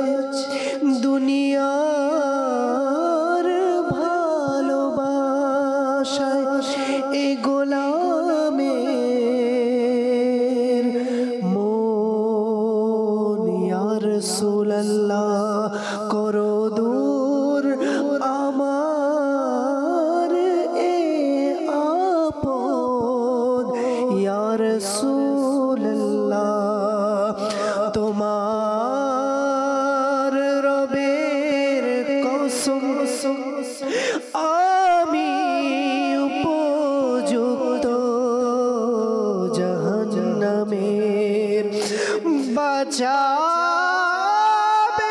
দুনিয়ার ভালোবাসায় এ গোলামের মন ইয়া রাসূলুল্লাহ করো দূর আমার এ আপদ ইয়া রাসূলুল্লাহ তোমার রবের কসম আমি উপযুক্ত জাহান্নামের বাঁচাবে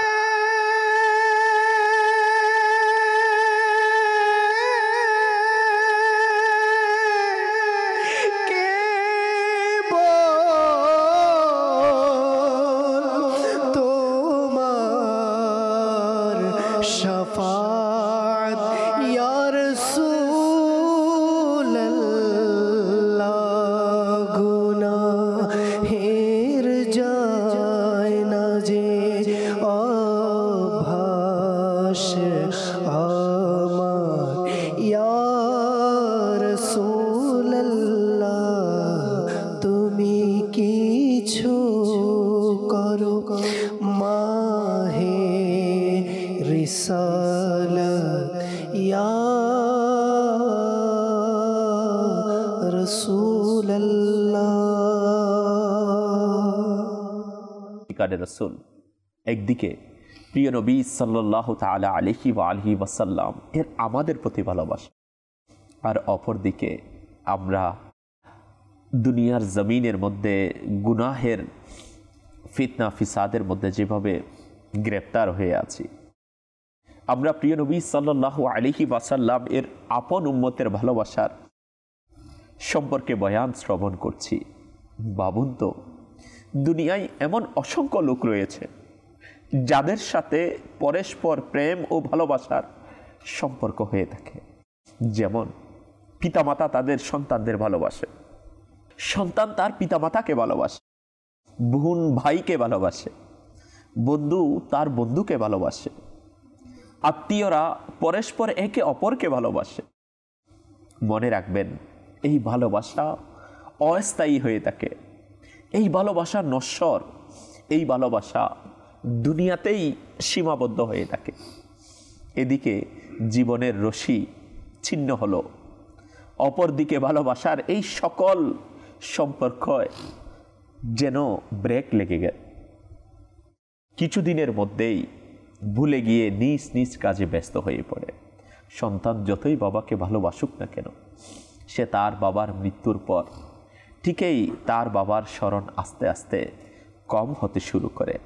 কেবল তোমার শাফাত ইয়া রাসূলুল্লাহ গুনাহের যায় না যে অভাস আমার ইয়া রাসূলুল্লাহ তুমি কিছু করো মাহে রিসালাত ইয়া রাসূলুল্লাহ রাসূল একদিকে প্রিয় নবী সাল্লাল্লাহু তাআলা আলাইহি ওয়া আলিহি ওয়াসাল্লাম এর আমাদের প্রতি ভালোবাসা, আর অপরদিকে আমরা দুনিয়ার জমিনের মধ্যে গুনাহের ফিতনা ফিসাদের মধ্যে যেভাবে গ্রেপ্তার হয়ে আছি, আমরা প্রিয় নবী সাল্লাল্লাহু আলাইহি ওয়াসাল্লাম এর আপন উম্মতের ভালোবাসার সম্পর্কে বয়ান শ্রবণ করছি। ভাবুন তো, দুনিয়ায় এমন অসংখ্য লোক রয়েছে যাদের সাথে পরস্পর প্রেম ও ভালোবাসার সম্পর্ক হয়ে থাকে। যেমন পিতামাতা তাদের সন্তানদের ভালোবাসে, সন্তান তার পিতামাতাকে ভালোবাসে, বোন ভাইকে ভালোবাসে, বন্ধু তার বন্ধুকে ভালোবাসে, আত্মীয়রা পরস্পর একে অপরকে ভালোবাসে। মনে রাখবেন, এই ভালোবাসা অস্থায়ী হয়ে থাকে, এই ভালোবাসা নশ্বর, এই ভালোবাসা দুনিয়াতেই সীমাবদ্ধ হয়ে থাকে। এদিকে জীবনের রশি ছিন্ন হলো, অপরদিকে ভালোবাসার এই সকল সম্পর্ক যেন ব্রেক লেগে গেল। কিছুদিনের মধ্যেই ভুলে গিয়ে নিজ নিজ কাজে ব্যস্ত হয়ে পড়ে। সন্তান যতই বাবাকে ভালোবাসুক না কেন, সে তার বাবার মৃত্যুর পর ঠিকই তার বাবার স্মরণ আস্তে আস্তে কম হতে শুরু করে।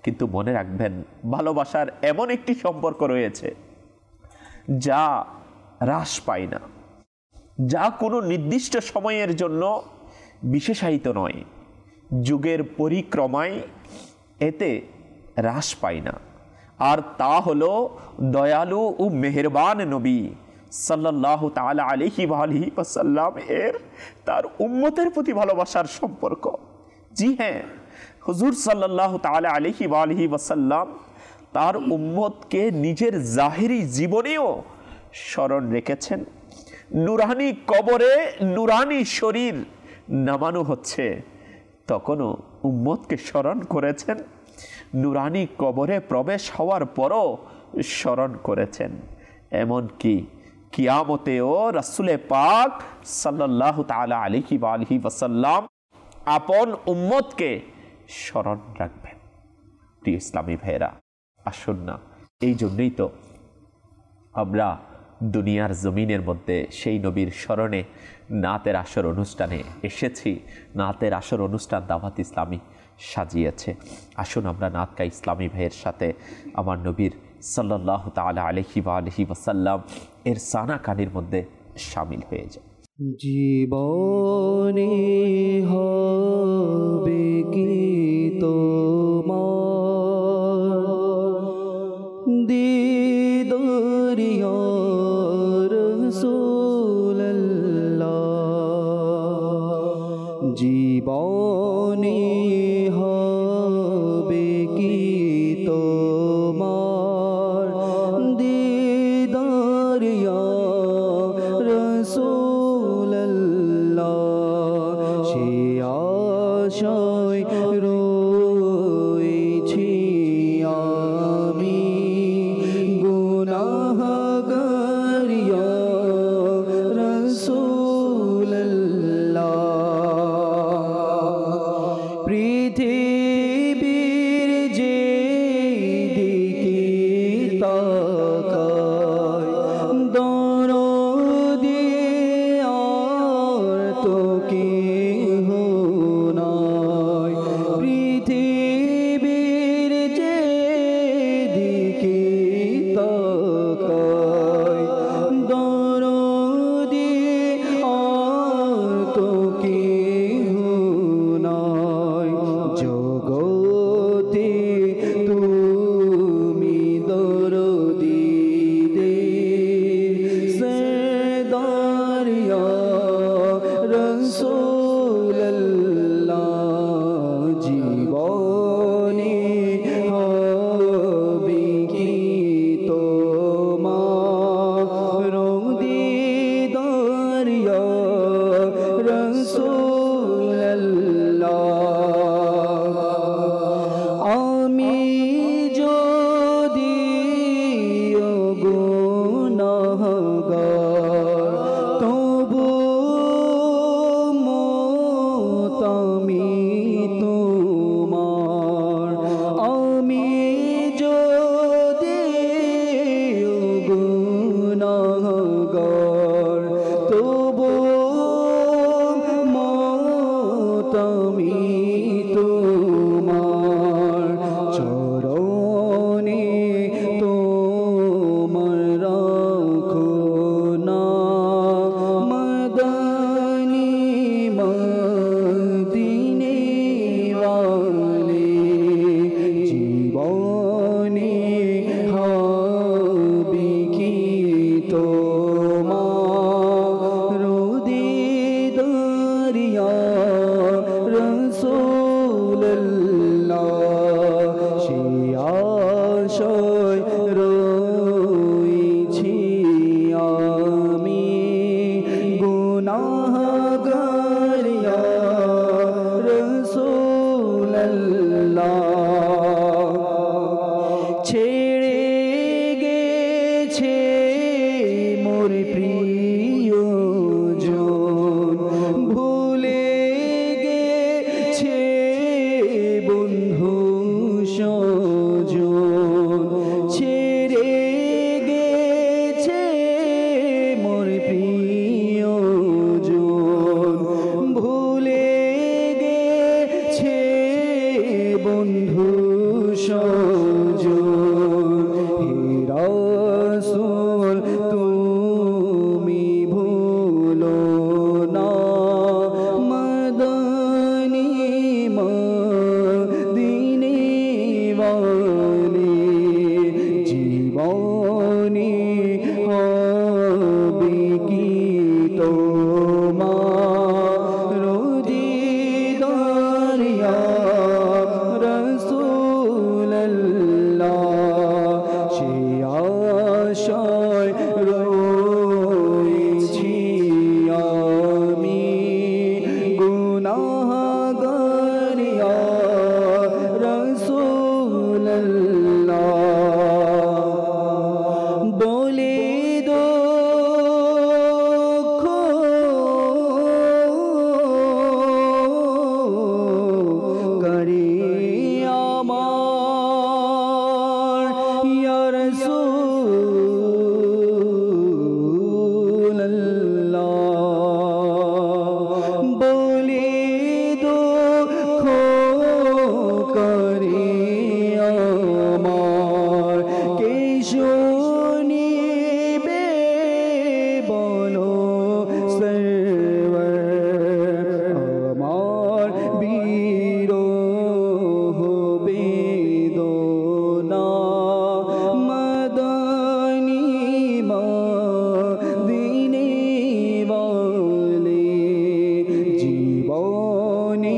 কিন্তু মনে রাখবেন, ভালোবাসার এমন একটি সম্পর্ক রয়েছে যা হ্রাস পায় না, যা কোনো নির্দিষ্ট সময়ের জন্য বিশেষায়িত নয়, যুগের পরিক্রমায় এতে হ্রাস পায় না। আর তা হলো দয়ালু ও মেহেরবান নবী সাল্লাল্লাহু তাআলা আলাইহি ওয়া আলিহি ওয়াসাল্লাম এর তার উম্মতের প্রতি ভালোবাসার সম্পর্ক। জি হ্যাঁ, হুজুর সাল্লাল্লাহু তাআলা আলাইহি ওয়া আলিহি ওয়াসাল্লাম তার উম্মতকে নিজের জাহিরি জীবনেও স্মরণ রেখেছেন। নুরানি কবরে নুরানি শরীর নামানো হচ্ছে, তখনও উম্মতকে স্মরণ করেছেন। নুরানি কবরে প্রবেশ হওয়ার পরও স্মরণ করেছেন। এমনকি কিয়ামতেও রাসূলে পাক সাল্লাল্লাহু তাআলা আলাইহি ওয়া আলিহি ওয়াসাল্লাম আপন উম্মতকে স্মরণ রাখবেন। প্রিয় ইসলামী ভাইয়েরা, আসুন না, এই জন্যই তো আমরা দুনিয়ার জমিনের মধ্যে সেই নবীর স্মরণে নাতের আসর অনুষ্ঠানে এসেছি। নাতের আসর অনুষ্ঠান দাওয়াত ইসলামী সাজিয়েছে। আসুন আমরা নাতকা ইসলামী ভাইয়ের সাথে আমার নবীর সাল্লাল্লাহু তাআলা আলাইহি ওয়া আলিহি ওয়াসাল্লাম এর সানাকানির মধ্যে শামিল হয়ে যায়। জীবনে হবে কি তোমার দিদারিয়া রাসূলুল্লাহ, জীবনে হবে কি তোমার দিদারিয়া রাসূলুল্লাহ, সে আশায় রয়েছি আমি গুনাহগার ইয়া রাসূলুল্লাহ। পৃথিবীর যে দিকে তাকাই দরদি আর তো কেহ নাই। পৃথিবীর যে দিকে তাকাই দরদি আর তো কেহ নাই। জগতে তুমি দরদি দে সরদার ইয়া রাসূলুল্লাহ, জীবনে হবে কি তোমার দিদার ইয়া রাসূলুল্লাহ। আমি যদি গুনাহগার তবু মত আমি তোমার। আমি যদি গুনাহগার তবু মত আমি তোমার। চরণে তোমার রাখো না মদনী মদিনে ওয়ালি, জীবনে হবে কি তোমার দিদার ইয়া রাসূলুল্লাহ, সে আশায় রয়েছি আমি গুনাহগার ইয়া রাসূলুল্লাহ। ছেড়ে গেছে মোর প্রিয়জন, ভুলে গেছে বন্ধু স্বজন। ছেড়ে জীবনে হবে কি তোমার দিদার ইয়া রাসূলুল্লাহ সে আশায় রয়েছি আমি গুনাহগার ইয়া রাসূলুল্লাহ বলে দুঃখ করি আমার ইয়া রাসূলুল্লাহ বলে দুঃখ করি আমার কে শুনিবে বলো সরওয়ার আমার বিরহ বেদনা মদনী মদিনে বলে জীবনে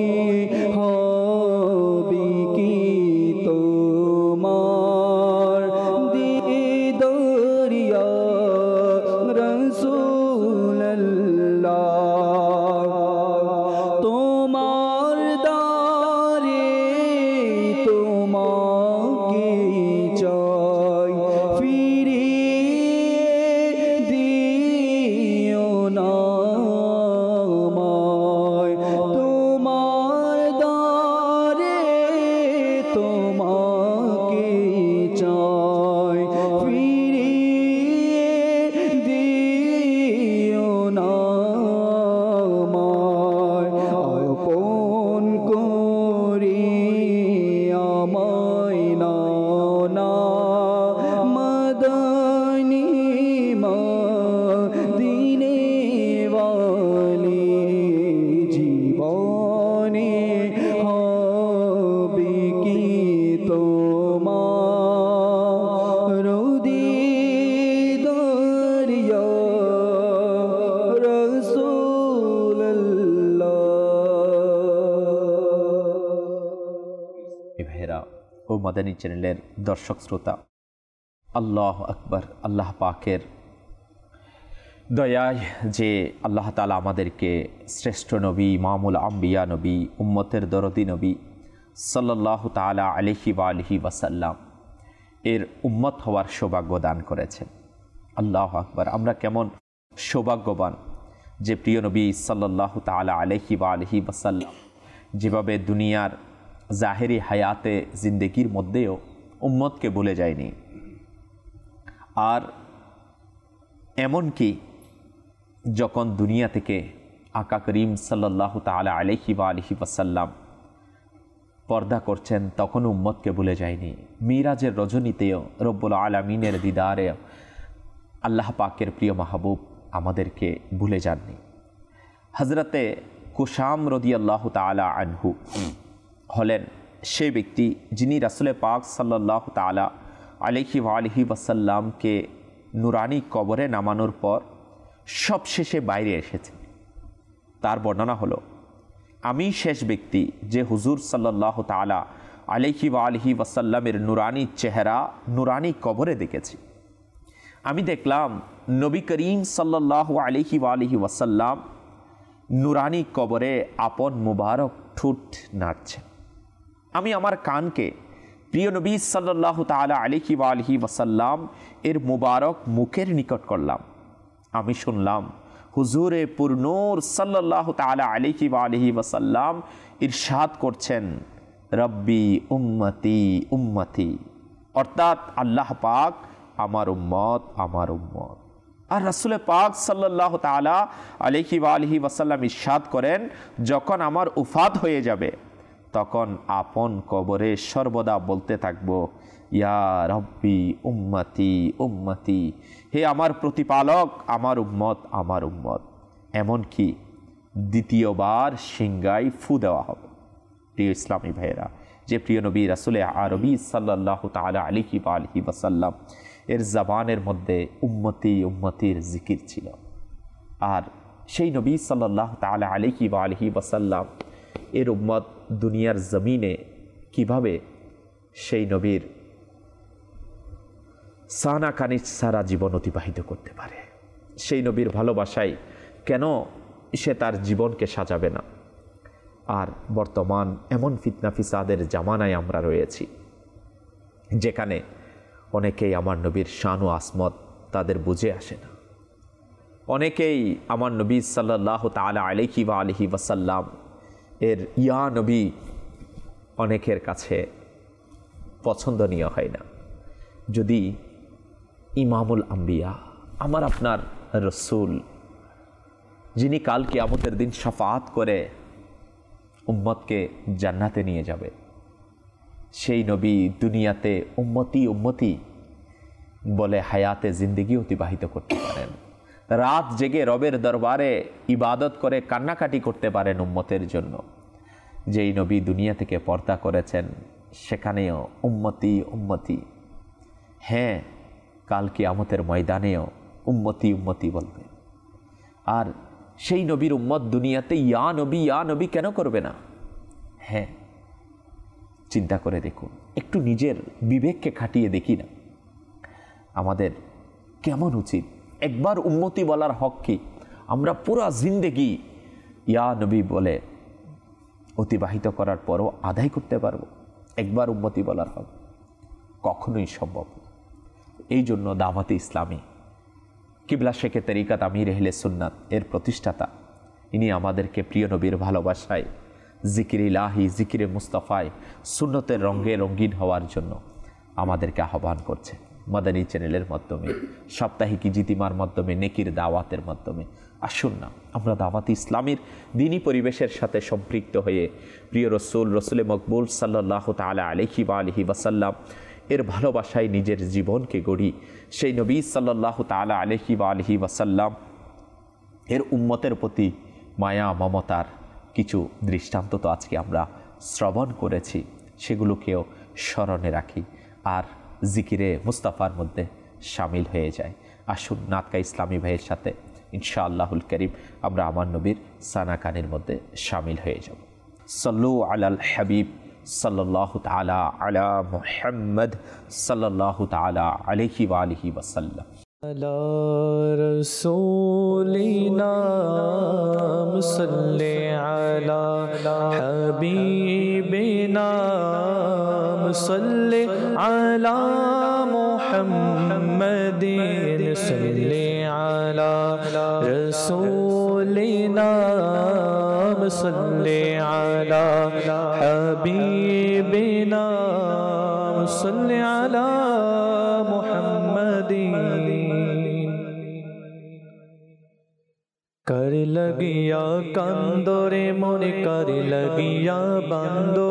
হবে কি তোমার দিদার ইয়া রাসূলুল্লাহ তোমার দারে তোমাকে চাই ফিরিয়ে দিও না আমায় তোমার দারে তোমাকে চাই ফিরিয়ে দিও না আমায় আপন করে আমায় নাও না মদনী মদিনে ওয়ালি জীবনে হবে কি তোমার দিদার ইয়া রাসূলুল্লাহ ভাইরা ও মাদানী চ্যানেলের দর্শক শ্রোতা, আল্লাহ আকবার। আল্লাহ পাকের দয়ায় যে আল্লাহ তাআলা আমাদেরকে শ্রেষ্ঠ নবী, ইমামুল আম্বিয়া নবী, উম্মতের দরদি নবী সাল্লাল্লাহু তাআলা আলাইহি ওয়া আলিহি ওয়াসাল্লাম এর উম্মত হওয়ার সৌভাগ্য দান করেছেন। আল্লাহ আকবার। আমরা কেমন সৌভাগ্যবান যে প্রিয় নবী সাল্লাল্লাহু তাআলা আলাইহি ওয়া আলিহি ওয়াসাল্লাম যেভাবে দুনিয়ার জাহেরি হায়াতে জিন্দেগির মধ্যেও উম্মতকে ভুলে যায়নি, আর এমনকি যখন দুনিয়া থেকে আকা করিম সাল্লাল্লাহু তাআলা আলাইহি ওয়া আলিহি ওয়াসাল্লাম পর্দা করছেন তখন উম্মতকে ভুলে যায়নি। মিরাজের রজনীতেও রব্বুল আলামিনের দিদারে আল্লাহ পাকের প্রিয় মাহবুব আমাদেরকে ভুলে যাননি। হযরতে কুশাম রাদিয়াল্লাহু তাআলা আনহু হলেন সেই ব্যক্তি যিনি রাসূল পাক সাল্লাল্লাহু তাআলা আলাইহি ওয়া আলিহি ওয়াসাল্লামকে নুরানি কবরে নামানোর পর সবশেষে বাইরে এসেছেন। তার বর্ণনা হলো, আমি শেষ ব্যক্তি যে হুজুর সাল্লাল্লাহু তাআলা আলাইহি ওয়া আলিহি ওয়াসাল্লামের নুরানি চেহারা নুরানি কবরে দেখেছি। আমি দেখলাম নবী করিম সাল্লাল্লাহু আলাইহি ওয়া আলিহি ওয়াসাল্লাম নুরানি কবরে আপন মুবারক ঠোঁট নাড়ছেন। আমি আমার কানকে প্রিয় নবী সাল্লাল্লাহু তাআলা আলাইহি ওয়া আলিহি ওয়াসাল্লাম এর মুবারক মুখের নিকট করলাম। আমি শুনলাম হুজুরে পুরনূর সাল্লাল্লাহু তাআলা আলাইহি ওয়া আলিহি ওয়াসাল্লাম ইরশাদ করছেন, রব্বি উম্মতি উম্মতি, অর্থাৎ আল্লাহ পাক আমার উম্মত আমার উম্মত। আর রাসূল পাক সাল্লাল্লাহু তাআলা আলাইহি ওয়া আলিহি ওয়াসাল্লাম ইরশাদ করেন, যখন আমার উফাত হয়ে যাবে তখন আপন কবরে সর্বদা বলতে থাকবো, ইয়া রব্বি উম্মতি উম্মতি, হে আমার প্রতিপালক আমার উম্মত আমার উম্মত। এমনকি দ্বিতীয়বার সিংগায় ফু দেওয়া হবে। প্রিয় ইসলামী ভাইয়েরা, যে প্রিয় নবী রাসূলে আরবি সাল্লাল্লাহু তাআলা আলাইহি ওয়া আলিহি ওয়াসাল্লাম এর জবানের মধ্যে উম্মতি উম্মতির জিকির ছিল। আর সেই নবী সাল্লাল্লাহু তাআলা আলাইহি ওয়া আলিহি ওয়াসাল্লাম এর উম্মত দুনিয়ার জমিনে কিভাবে সেই নবীর সানা কানিজ সারা জীবন অতিবাহিত করতে পারে, সেই নবীর ভালোবাসায় কেন সে তার জীবনকে সাজাবে না। আর বর্তমান এমন ফিতনা ফিসাদের জামানায় আমরা রয়েছি যেখানে অনেকেই আমার নবীর শান ও আসমত তাদের বুঝে আসে না। অনেকেই আমার নবী সাল্লাল্লাহু তাআলা আলাইহি ওয়া আলিহি ওয়াসাল্লাম এর ইয়া নবী অনেকের কাছে পছন্দনীয় হয় না। যদি ইমামুল আম্বিয়া আমার আপনার রসুল, যিনি কাল কিয়ামতের দিন শাফাআত করে উম্মতকে জান্নাতে নিয়ে যাবে, সেই নবী দুনিয়াতে উম্মতি উম্মতি বলে হায়াতে জিন্দেগি অতিবাহিত করতে পারেন, রাত জেগে রবের দরবারে ইবাদত করে কান্নাকাটি করতে পারেন উম্মতের জন্য, যেই নবী দুনিয়া থেকে পর্দা করেছেন সেখানেও উম্মতি উম্মতি, হ্যাঁ কাল কিয়ামতের ময়দানেও উম্মতি উম্মতি বলবে। আর সেই নবীর উম্মত দুনিয়াতে ইয়া নবী কেন করবে না? হ্যাঁ, চিন্তা করে দেখুন, একটু নিজের বিবেককে খাটিয়ে দেখি না আমাদের কেমন উচিত। একবার উম্মতি বলার হক কি আমরা পুরা জিন্দেগি ইয়া নবী বলে অতিবাহিত করার পরও আদায় করতে পারবো? একবার উম্মতি বলার হক কখনোই সম্ভব না। এই জন্য দাওয়াতে ইসলামী কিবলা শেখে তরিকাত আমির আহলে সুন্নাত এর প্রতিষ্ঠাতা, ইনি আমাদেরকে প্রিয় নবীর ভালোবাসায় জিকির ইলাহি, জিকিরে মুস্তাফায় সুন্নতের রঙে রঙিন হওয়ার জন্য আমাদেরকে আহ্বান করছে। মাদানী চ্যানেলের মাধ্যমে, সাপ্তাহিক ইজিতিমার মাধ্যমে, নেকির দাওয়াতের মাধ্যমে আসুন না আমরা দাওয়াতে ইসলামীর দিনী পরিবেশের সাথে সম্পৃক্ত হয়ে প্রিয় রসুলে মকবুল সাল্লাল্লাহু তাআলা আলাইহি ওয়া আলিহি ওয়াসাল্লাম এর ভালোবাসায় নিজের জীবনকে গড়ি। সেই নবী সাল্লাল্লাহু তাআলা আলাইহি ওয়া আলিহি ওয়াসাল্লাম এর উম্মতের প্রতি মায়া মমতার কিছু দৃষ্টান্ত তো আজকে আমরা শ্রবণ করেছি, সেগুলোকেও স্মরণে রাখি আর জিকিরে মুস্তাফার মধ্যে শামিল হয়ে যায়। আসুন নাতকা ইসলামী ভাইয়ের সাথে ইনশাআল্লাহুল করিম আমরা আমার নবীর সানা কানের মধ্যে শামিল হয়ে যাব। সল্লু আলাল হাবিব সাল্লাল্লাহু তাআলা আলা মুহাম্মদ সাল্লাল্লাহু তাআলা আলাইহি ওয়া আলিহি ওয়াসাল্লাম। আলা রাসূলিনা মুসাল্লি আলা হাবিবিনা মুসাল্লি আলা মুহাম্মাদিন সাল্লি আলা রাসূলিনা মুসাল্লি আলা হাবিবিনা মুসাল্লি আলা মুহাম্মাদিন। कर लगिया कांदोरे मोरे कर लगिया बांदो,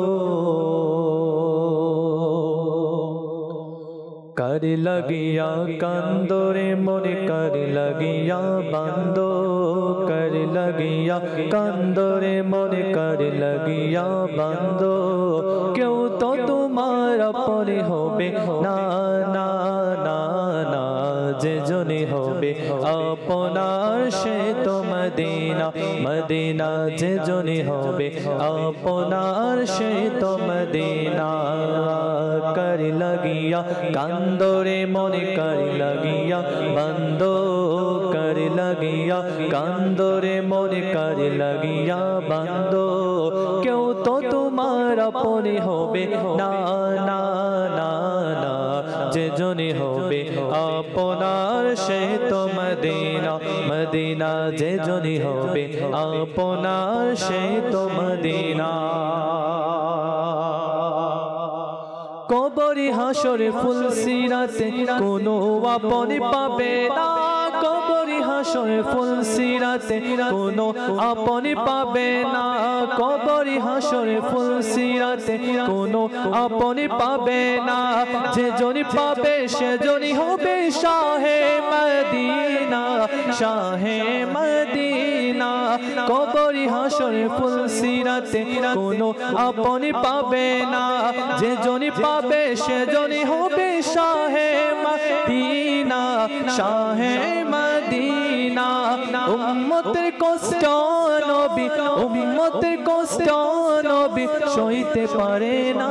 कर लगिया कांदोरे मोरे कर लगिया बांदो, कर लगिया कांदोरे मोरे कर लगिया बांदो। क्यों तो तुम्हारा परे होबे ना ना ना ना, जे जने होबे अपनार से तो मदीना मदीना, जे जने होबे अपनार से तो मदीना। कर लगिया कांदोरे मोरे कर लगिया बंदो, कर लगिया कांदोरे मोरे कर लगिया बंदो। क्यों तो तुम्हारा परे होबे ना ना ना ना, जे जने होबे अपनार से तो मदीना मदीना, जे जने होबे अपनार से तो मदीना। কবরি হাসরে ফুল সিরাতে কোনো আপনি পাবে না, কবরি হাসরে ফুল সিরাতে কোনো আপনি পাবে না, কবরি হাসরে ফুল সিরাতে কোনো আপনি পাবে না। যে জনি পাবে সে জনি হবে শাহে মদিনা, শাহে মদিনা। কবরি হাসরে ফুলসিরাতে কোনো আপনি পাবে না, যে জনি পাবে সে জনি হবে শাহে মদিনা, শাহে মদিনা। উম্মতের কষ্ট নবী, উম্মতের কষ্ট নবী সইতে পারে না,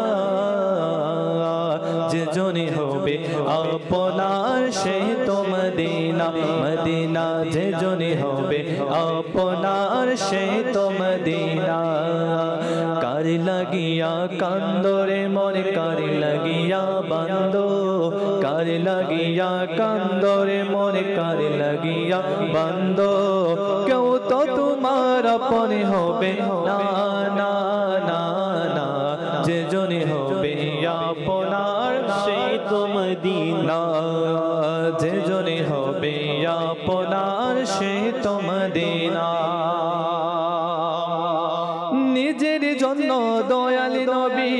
যে জনি হবে আপনার সে তো মদিনা, মদিনা যে জনি হবে আপনার সে তো মদিনা। কার লাগিয়া কান্দরে মনে কার লাগিয়া বান্দো, কার লাগিয়া কান্দরে মনে কার লাগিয়া বান্দো, কেউ তো তোমার আপনে হবে না, না না না, যে জনি হবে আপনার সেই তো মদিনা, যে জনি হবে আপনার সে তো মদিনা। নিজের জন্য দয়ালি নবী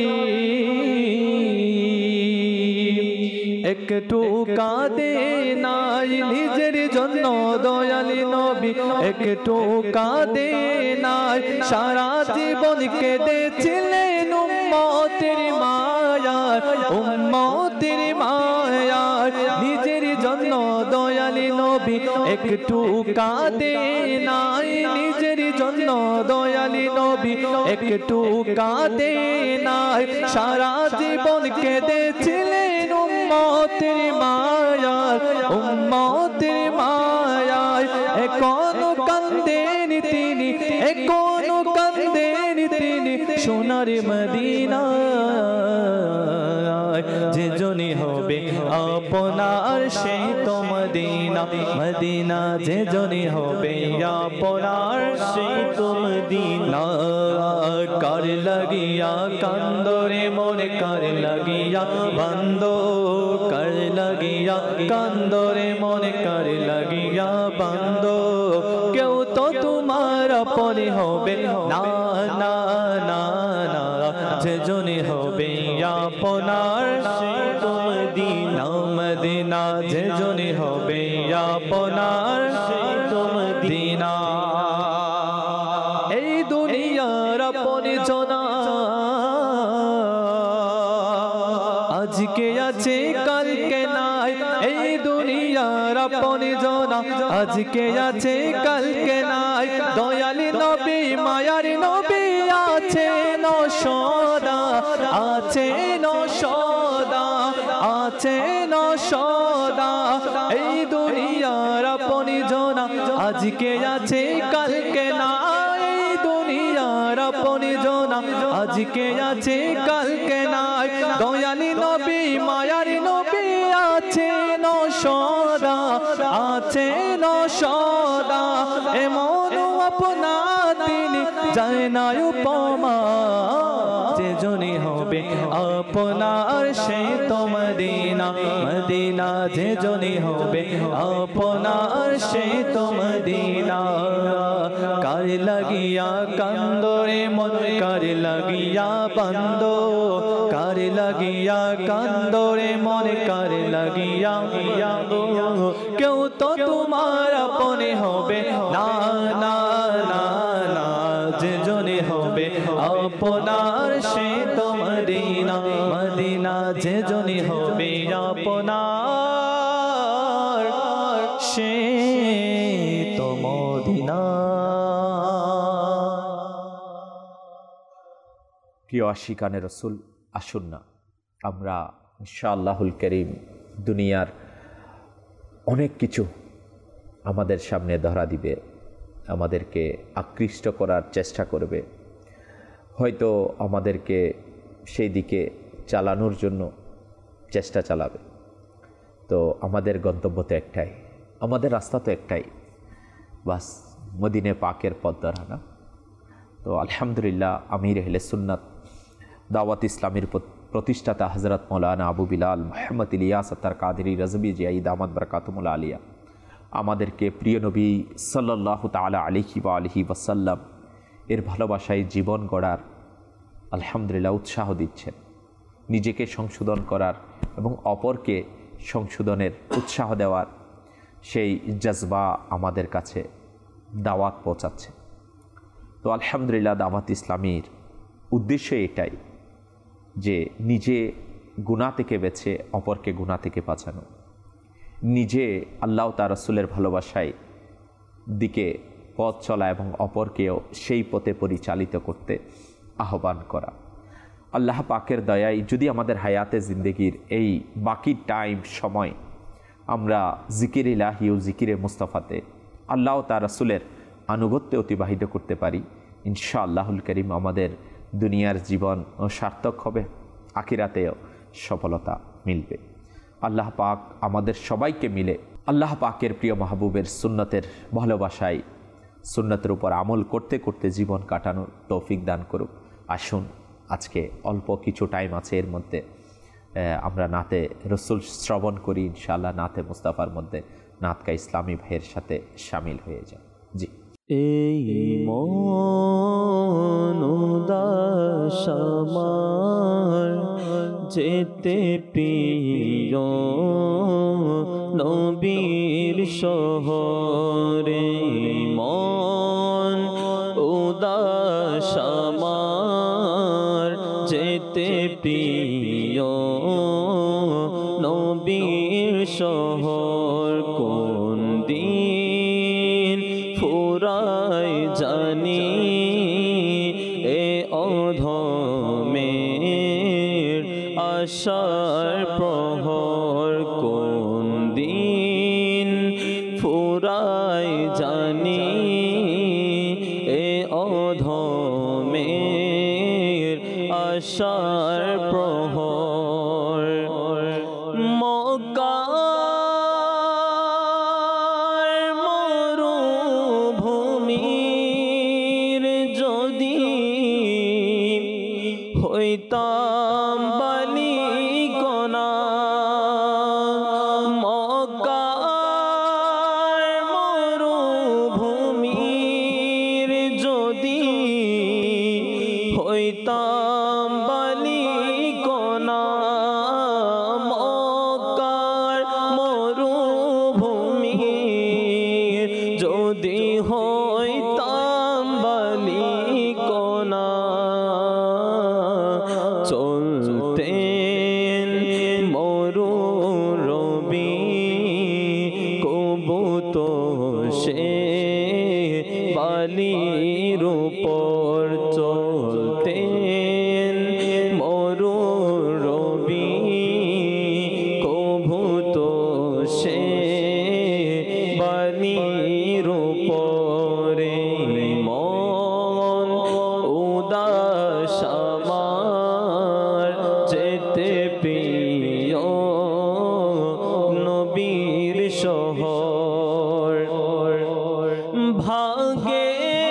একটু কাঁদে নাই, নিজের জন্য দয়ালি নবী একটু কাঁদে নাই, সারা জীবন কেঁদেছিলেন উম্মতের মায়ার, উম্মতের মায়ার। নিজের জন্য দয়ালি নবী একটু কাঁদে নাই, নিজের জন্য দয়ালি নবী একটু কাঁদে নাই, সারা জীবন কেঁদেছিলেন উম্মতের মায়ার, উম্মতের মায়ার। এখনো কান্দেন তিনি, এখনো কান্দেন তিনি সোনার মদিনা, যে জনি হবে আপনার সে তো মদিনা, মদিনা যে জনি হবে আপনার সে তো মদিনা। কার লাগিয়া কান্দরে মনে কার লাগিয়া বান্দো, কার লাগিয়া কান্দরে মনে কার লাগিয়া বান্দো, কেউ তো তোমার আপনে হবে না, না না না, যে জনি হবে আপনার সে তো মদিনা, মদিনা যে জনি হবে আপনার সে তো মদিনা। এই দুনিয়ার আপনি জনা আজকে আছে কালকে নাই, এই দুনিয়ার আপনি জনা আজকে আছে কালকে নাই। দয়ালি নবী মায়ার নবী আছে সদা, আছে সদা, আছে সদা। এই দুনিয়ার আপনি জনা আজকে আছে কালকে নাই, এই দুনিয়ার আপনি জনা আজকে আছে কালকে নাই। দয়ালি নবী মায়ার নবী আছে সদা, আছে সদা। এমন আপনা তিনি যায় না উপমা, যে জনি হবে আপনার সে তো মদিনা, মদিনা যে জনি হবে আপনার সে তো মদিনা। কার লাগিয়া কান্দরে মন কার লাগিয়া বান্দো, কার লাগিয়া কান্দরে মন কার লাগিয়া বান্দো, কেউ তো তোমার আপনে হবে না, না না না, যে জনি হবে আপনার সে তো মদিনা, মদিনা যে জনি হবে আপনার সে তো মদিনা। প্রিয় আশিকানে রসুল, আসুন না আমরা ইনশাআল্লাহুল করিম দুনিয়ার অনেক কিছু আমাদের সামনে ধরা দিবে, আমাদেরকে আকৃষ্ট করার চেষ্টা করবে, হয়তো আমাদেরকে সেই দিকে চালানোর জন্য চেষ্টা চালাবে। তো আমাদের গন্তব্য তো একটাই, আমাদের রাস্তা তো একটাই, বাস মদিনে পাকের পথ ধরা না। তো আলহামদুলিল্লাহ আমির আহলে সুন্নাত দাওয়াত ইসলামের প্রতিষ্ঠাতা হযরত মৌলানা আবু বিলাল মুহাম্মদ ইলিয়াস আত্তার কাদেরী রাজবি জিয়াই দামাত বরকাতুল আলিয়া আমাদেরকে প্রিয় নবী সাল্লাল্লাহু তাআলা আলাইহি ওয়া আলিহি ওয়াসাল্লাম এর ভালোবাসায় জীবন গড়ার আলহামদুলিল্লাহ উৎসাহ দিচ্ছেন, নিজেকে সংশোধন করার এবং অপরকে সংশোধনের উৎসাহ দেওয়ার সেই জজবা আমাদের কাছে দাওয়াত পৌঁছাচ্ছে। তো আলহামদুলিল্লাহ, দাওয়াত ইসলামীর উদ্দেশ্য এটাই যে নিজে গুনাহ থেকে বেঁচে অপরকে গুনাহ থেকে বাঁচানো, নিজে আল্লাহ তার রাসূলের ভালোবাসায় দিকে পথ চলা এবং অপরকেও সেই পথে পরিচালিত করতে আহ্বান করা। আল্লাহ পাকের দয়ায় যদি আমাদের হায়াতে জিন্দেগির এই বাকি টাইম সময় আমরা জিকির ইলাহি ও জিকিরে মুস্তাফাতে আল্লাহ তার রাসূলের আনুগত্যে অতিবাহিত করতে পারি, ইনশাআল্লাহুল করিম আমাদের দুনিয়ার জীবন সার্থক হবে, আখিরাতেও সফলতা মিলবে। আল্লাহ পাক আমাদের সবাইকে মিলে আল্লাহ পাকের প্রিয় মাহবুবের সুন্নতের ভালোবাসায় সুন্নতের উপর আমল করতে করতে জীবন কাটানোর তৌফিক দান করুক। আসুন, আজকে অল্প কিছু টাইম আছে, এর মধ্যে আমরা নাতে রসুল শ্রবণ করি। ইনশাআল্লাহ নাতে মুস্তাফার মধ্যে নাতকা ইসলামী ভাইয়ের সাথে শামিল হয়ে যায়। জি। এই মন উদাস আমার যেতে প্রিয় নবীর শহরে, মন উদাস আমার যেতে প্রিয় নবীর শহর, কোন দিন ফুরায় জানি এ অধমের আশার প্রহর, কোন দিন ফুরায় জানি এ অধমের আশার প্রহর। মক্কার মরুভূমির যদি হইতাম বালিকণা, মক্কার মরুভূমির যদি হইতাম বালিকণা, মক্কার মরুভূমির যদি হইতাম বালিকণা, চলতেন মরু রবি কবুত সে বালির উপর, চলতেন মরু রবি কবুত সে বালির উপরে, মন উদাস আমার যেতে প্রিয় নবীর শহর, ভাগে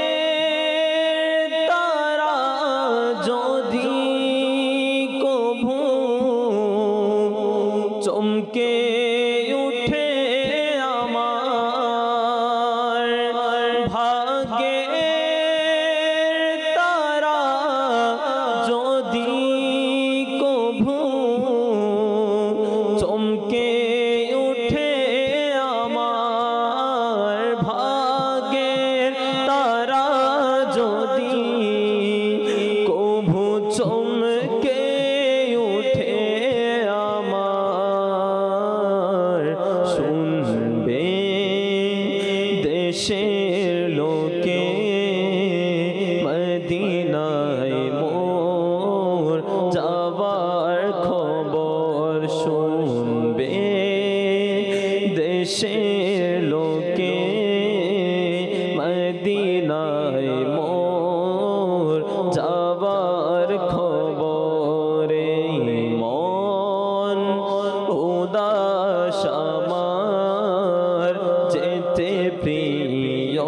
তারা যদি কভু চমকে উঠে আমার, ভাগে তারা যদি কভু চমকে উঠে আমার, ভাগের তারা যদি কভু চমকে উঠে আমার, শুনবে দেশের লোকে মদিনায় মোর যাবার খবর, শুনবে দেশের লোকে মদিনায় মোর যাবার খবরে, মন উদাস আমার যেতে প্রিয়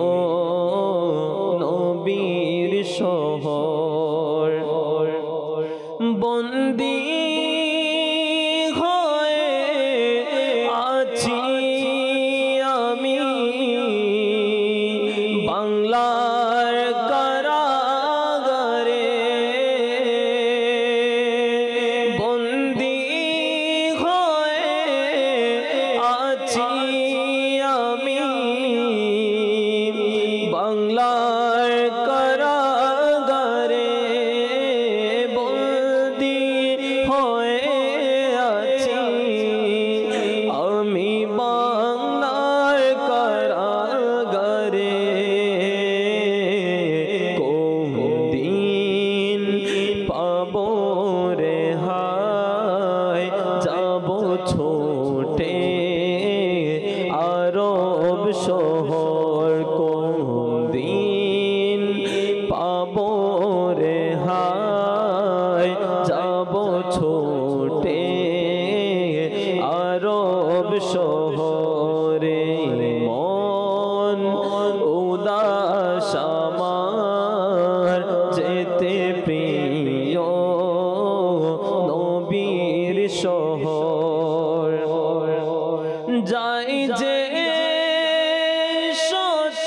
নবীর শহর, বন্দী হয়ে আছি আমি বাংলার কারাগারে, বন্দী হয়ে শহরে মন উদাস আমার যেতে প্রিয় নবীর শহর যাই যে শত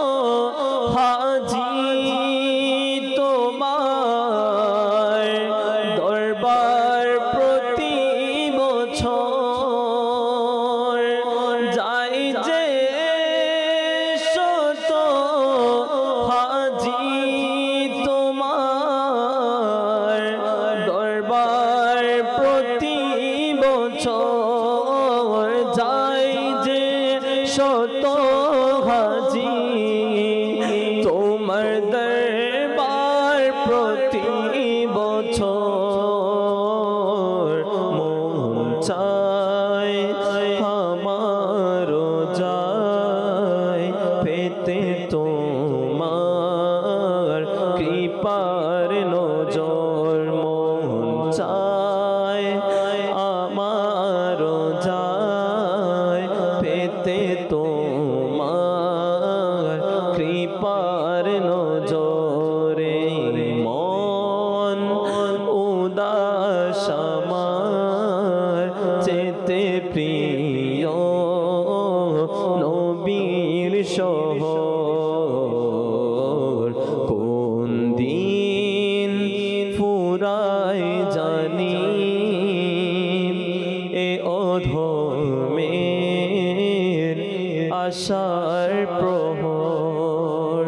হাজি তোমার দরবার প্রতি বছর যাই যে শত হাজি তোমার দরবার প্রতি বছর যাই যে শত হাজি তোমার দরবার প্রতি বছর মন চায় আমারও যায় পেতে তোমার কৃপার নজর মন চায় আমারও যায় পেতে তোমার কৃপার নজরে মন উদাস আমার যেতে প্রিয় নবীর শহর কোন দিন ফুরায় জানি এ অধমের আশার প্রহর।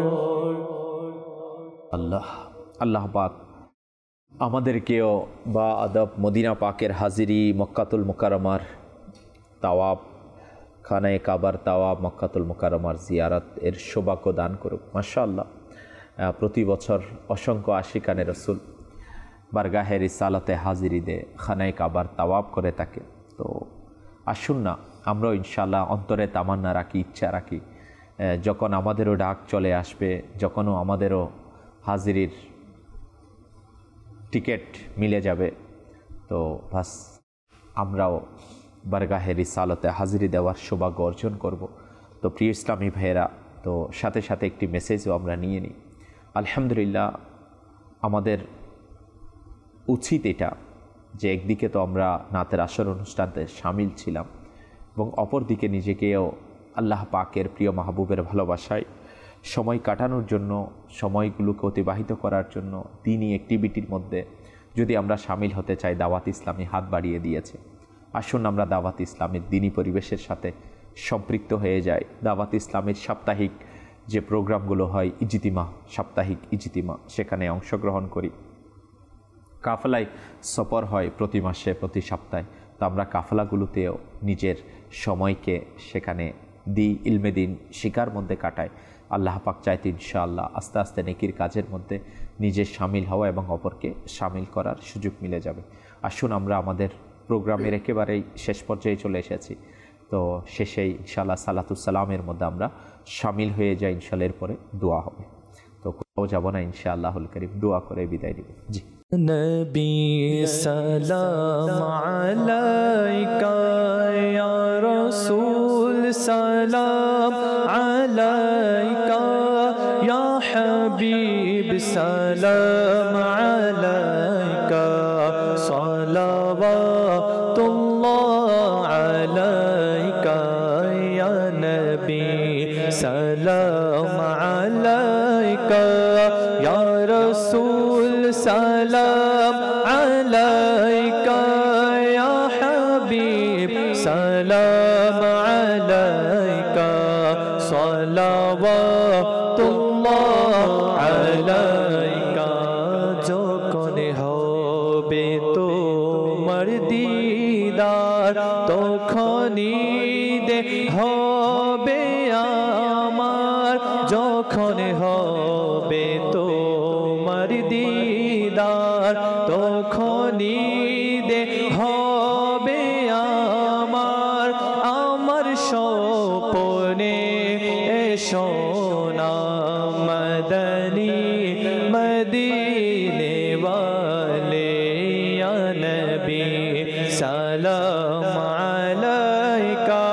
আল্লাহ আল্লাহ পাক আমাদেরকেও বা আদব মদিনা পাকের হাজিরি মক্কাতুল মুকাররমার তাওয়াব খানায়ে কাবার তাওয়াব মক্কাতুল মুকাররমার জিয়ারত এর সৌভাগ্য দান করুক। মাশাআল্লাহ প্রতি বছর অসংখ্য আশিকানে রসুল বারগাহে রিসালাতে হাজিরি দে খানায়ে কাবার তাওয়াব করে থাকে। তো আসুন না আমরাও ইনশাআল্লাহ অন্তরে তামান্না রাখি, ইচ্ছা রাখি, যখন আমাদেরও ডাক চলে আসবে, যখনও আমাদেরও হাজিরির টিকিট মিলে যাবে, তো বাস আমরাও বারগাহে রিসালাতে হাজিরি দেওয়ার সৌভাগ্য অর্জন করব। তো প্রিয় ইসলামী ভাইয়েরা, তো সাথে সাথে একটি মেসেজও আমরা নিয়ে নিই। আলহামদুলিল্লাহ আমাদের উচিত এটা যে একদিকে তো আমরা নাতের আসর অনুষ্ঠানতে সামিল ছিলাম এবং অপরদিকে নিজেকেও আল্লাহ পাকের প্রিয় মাহবুবের ভালোবাসায় সময় কাটানোর জন্য, সময়গুলোকে অতিবাহিত করার জন্য দিনই অ্যাক্টিভিটির মধ্যে যদি আমরা সামিল হতে চাই, দাওয়াত ইসলামী হাত বাড়িয়ে দিয়েছে। আসুন আমরা দাওয়াত ইসলামের দিনী পরিবেশের সাথে সম্পৃক্ত হয়ে যাই। দাওয়াত ইসলামের সাপ্তাহিক যে প্রোগ্রামগুলো হয়, ইজতিমা, সাপ্তাহিক ইজতিমা, সেখানে অংশগ্রহণ করি। কাফেলায় সফর হয় প্রতি মাসে, প্রতি সপ্তাহে। তো আমরা কাফেলাগুলোতেও নিজের সময়কে সেখানে দিই, ইলমে দিন শিকার মধ্যে কাটাই। আল্লাহ পাক চাইতে ইনশাআল্লাহ আস্তে আস্তে নেকির কাজের মধ্যে নিজের সামিল হওয়া এবং অপরকে সামিল করার সুযোগ মিলে যাবে। আসুন আমরা আমাদের প্রোগ্রামের একেবারেই শেষ পর্যায়ে চলে এসেছি। তো শেষেই ইনশাআল্লাহ সালাতুস সালামের মধ্যে আমরা সামিল হয়ে যাই। ইনশাআল্লাহ এর পরে দোয়া হবে। তো কোথাও যাব না, ইনশাআল্লাহুল কারীম দোয়া করে বিদায় দিব। জি নবী সালাম আলাইকা ইয়া রাসূল সালাম আলাইকা ইয়া হাবিব সালাম আলাইকা সালাওয়াতুল্লাহ আলাইকা ইয়া নবী সালাম আলাইকা ইয়া রাসূল সালাম আলাইকা ইয়া হাবিব সালাম আলাইকা সালাওয়াতুল্লাহ আলাইকা যখন হবে তোমার দিদার তখনই হবে আমার, যখন হবে তোমার দিদার তখনই হবে আমার। আমার স্বপ্নে সোনা মদনী মদিনে ওয়ালে ইয়া নবী সালাম আলাইকা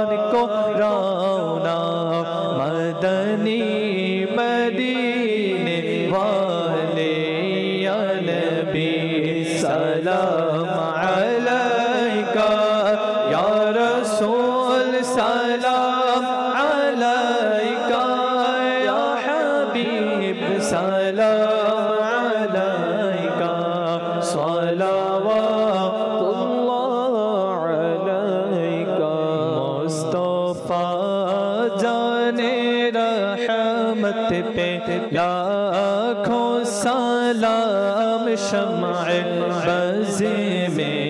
दीदार को रौना मदनी मदीने वाले या नबी सलाम अलैका या रसूल सलाम अलैका या हबीब सलाम अलैका सलावतुल्लाह अलैका मुस्तफा जाने रहमत पे लाखों सलाम शम्अ बज़े में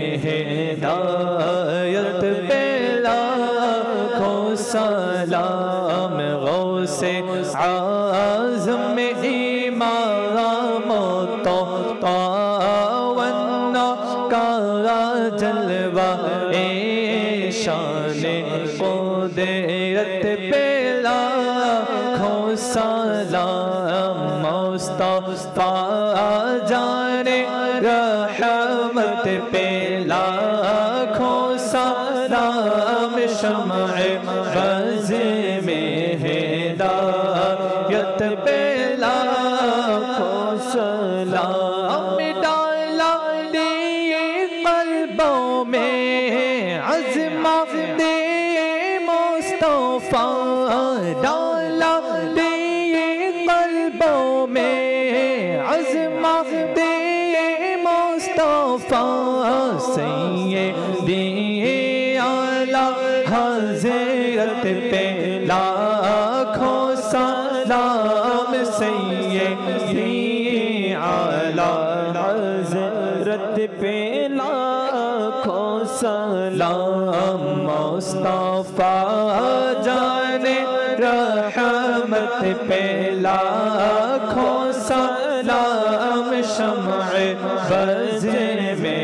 हिदायत पे लाखों सलाम गौसे आज़म में इमाम तो तावन्ना का जलवा ए शान क़ुदरत पे लाखों सलाम मुस्तफा जाने रहमत पे लाखों सलाम शम्अ बज़े में हिदायत पे लाखों सलाम डाला दिए क़ल्बों में अज़मा दे मुस्तफा डाला दिए क़ल्बों में अज़मा दे मुस्तफा सैयदी आला हज़रत पे लाखों सलाम सैयदी आला हज़रत पे लाखों सलाम मुस्तफा जाने रहमत पे लाखों सलाम शम्अ बज़े में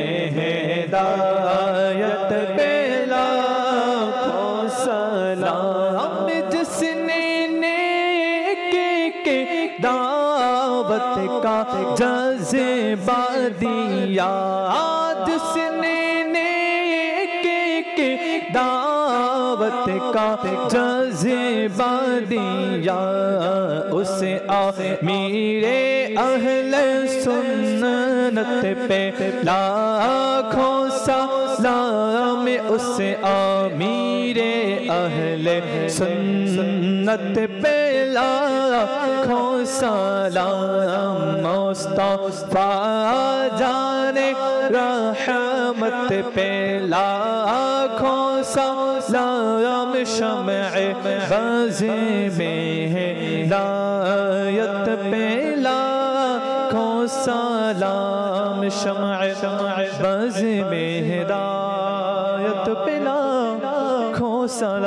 हिदायत पे लाखों सलाम जिसने नेकी के दावत का जज़्बा दिया जिसने नेकी के दावत का जज़्बा दिया उसे आमीरे अहले सुन्नत पे लाखों सलाम उसे आमीरे अहले सुन्नत पे लाखों सलाम मुस्तफा जाने रहमत पे लाखों सलाम शम्अ बज़े में हिदायत पे लाखों सलाम शम्अ बज़े में हिदायत पे लाखों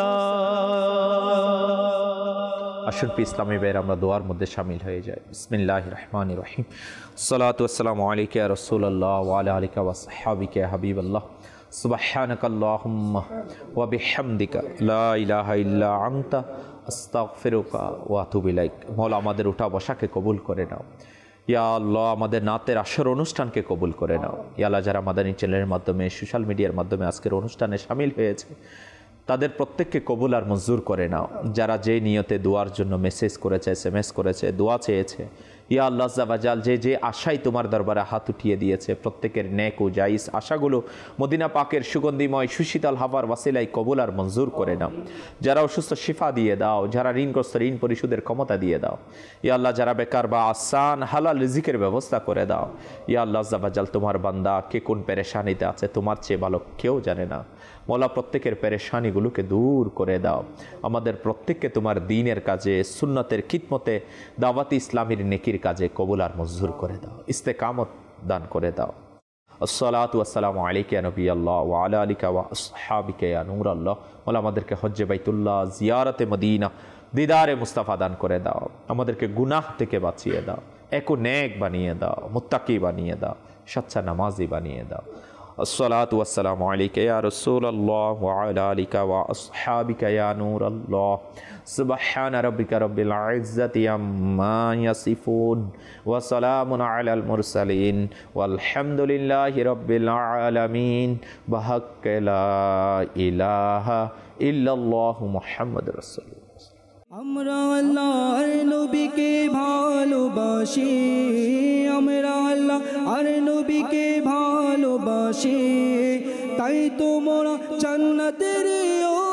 सलाम। আসুন ইসলামী ভাইয়ের আমরা দোয়ার মধ্যে শামিল হয়ে যাই। বিসমিল্লাহির রহমানির রহিম। সালাতু ওয়াসসালামু আলাইকা ইয়া রাসূলুল্লাহ ওয়া আলা আলিকা ওয়া আসহাবিকা ইয়া হাবিবাল্লাহ। সুবহানাকাল্লাহুম্মা ওয়া বিহামদিকা লা ইলাহা ইল্লা আনতা আস্তাগফিরুকা ওয়া আতুবু ইলাইক। মওলা আমাদের উঠা বসাকে কবুল করে নাও। ইয়া আল্লাহ আমাদের নাতের আসর অনুষ্ঠানকে কবুল করে নাও। ইয়া আল্লাহ যারা মাদানী চ্যানেলের মাধ্যমে সোশ্যাল মিডিয়ার মাধ্যমে আজকের অনুষ্ঠানে শামিল হয়েছে তাদের প্রত্যেককে কবুল আর মঞ্জুর করে নাও। যারা যে নিয়তে দোয়ার জন্য মেসেজ করেছে SMS করেছে দোয়া চেয়েছে ইয়া আল্লাহ আজ্জা ওয়া জাল যে আশাই তোমার দরবারে হাত উঠিয়ে দিয়েছে প্রত্যেকের নেক ও জায়েজ আশাগুলো মদিনা পাকের সুগন্ধিময় সুশীতল হাওয়ার ওয়াসিলায় কবুল আর মঞ্জুর করে নাও। যারা অসুস্থ শিফা দিয়ে দাও, যারা ঋণগ্রস্ত ঋণ পরিশোধের ক্ষমতা দিয়ে দাও। ইয়া আল্লাহ যারা বেকার বা আসান হালাল রিজিকের ব্যবস্থা করে দাও। ইয়া আল্লাহ আজ্জা ওয়া জাল তোমার বান্দা কে কোন পেরেশানিতে আছে তোমার চেয়ে ভালো কেউ জানে না। মওলা প্রত্যেকের পেরেশানিগুলোকে দূর করে দাও। আমাদের প্রত্যেককে তোমার দ্বীনের কাজে সুন্নতের খিদমতে দাওয়াতি ইসলামের নেকির কাজে কবুল আর মঞ্জুর করে দাও। ইস্তেকামত দান করে দাও। আসসালাতু ওয়াসসালামু আলাইকা ইয়া নবী আল্লাহ ওয়া আলা আলিকা ওয়া আসহাবিকা ইয়া নূর আল্লাহ। মওলা আমাদেরকে হজ্জে বাইতুল্লাহ, জিয়ারতে মদিনা, দিদারে মুস্তাফা দান করে দাও। আমাদেরকে গুনাহ থেকে বাঁচিয়ে দাও, একো নেক বানিয়ে দাও, মুত্তাকি বানিয়ে দাও, সচ্চা নামাজি বানিয়ে দাও। الصلاة والسلام عليك يا رسول الله وعلى آلك وأصحابك يا نور الله سبحان ربك رب العزة عما يصفون وسلام على المرسلين والحمد لله رب العالمين بحق لا إله إلا الله محمد رسول الله আমরা আল্লাহর নবীকে ভালোবাসি, আমরা আল্লাহর নবীকে ভালোবাসি, তাই তো মোরা জান্নাতের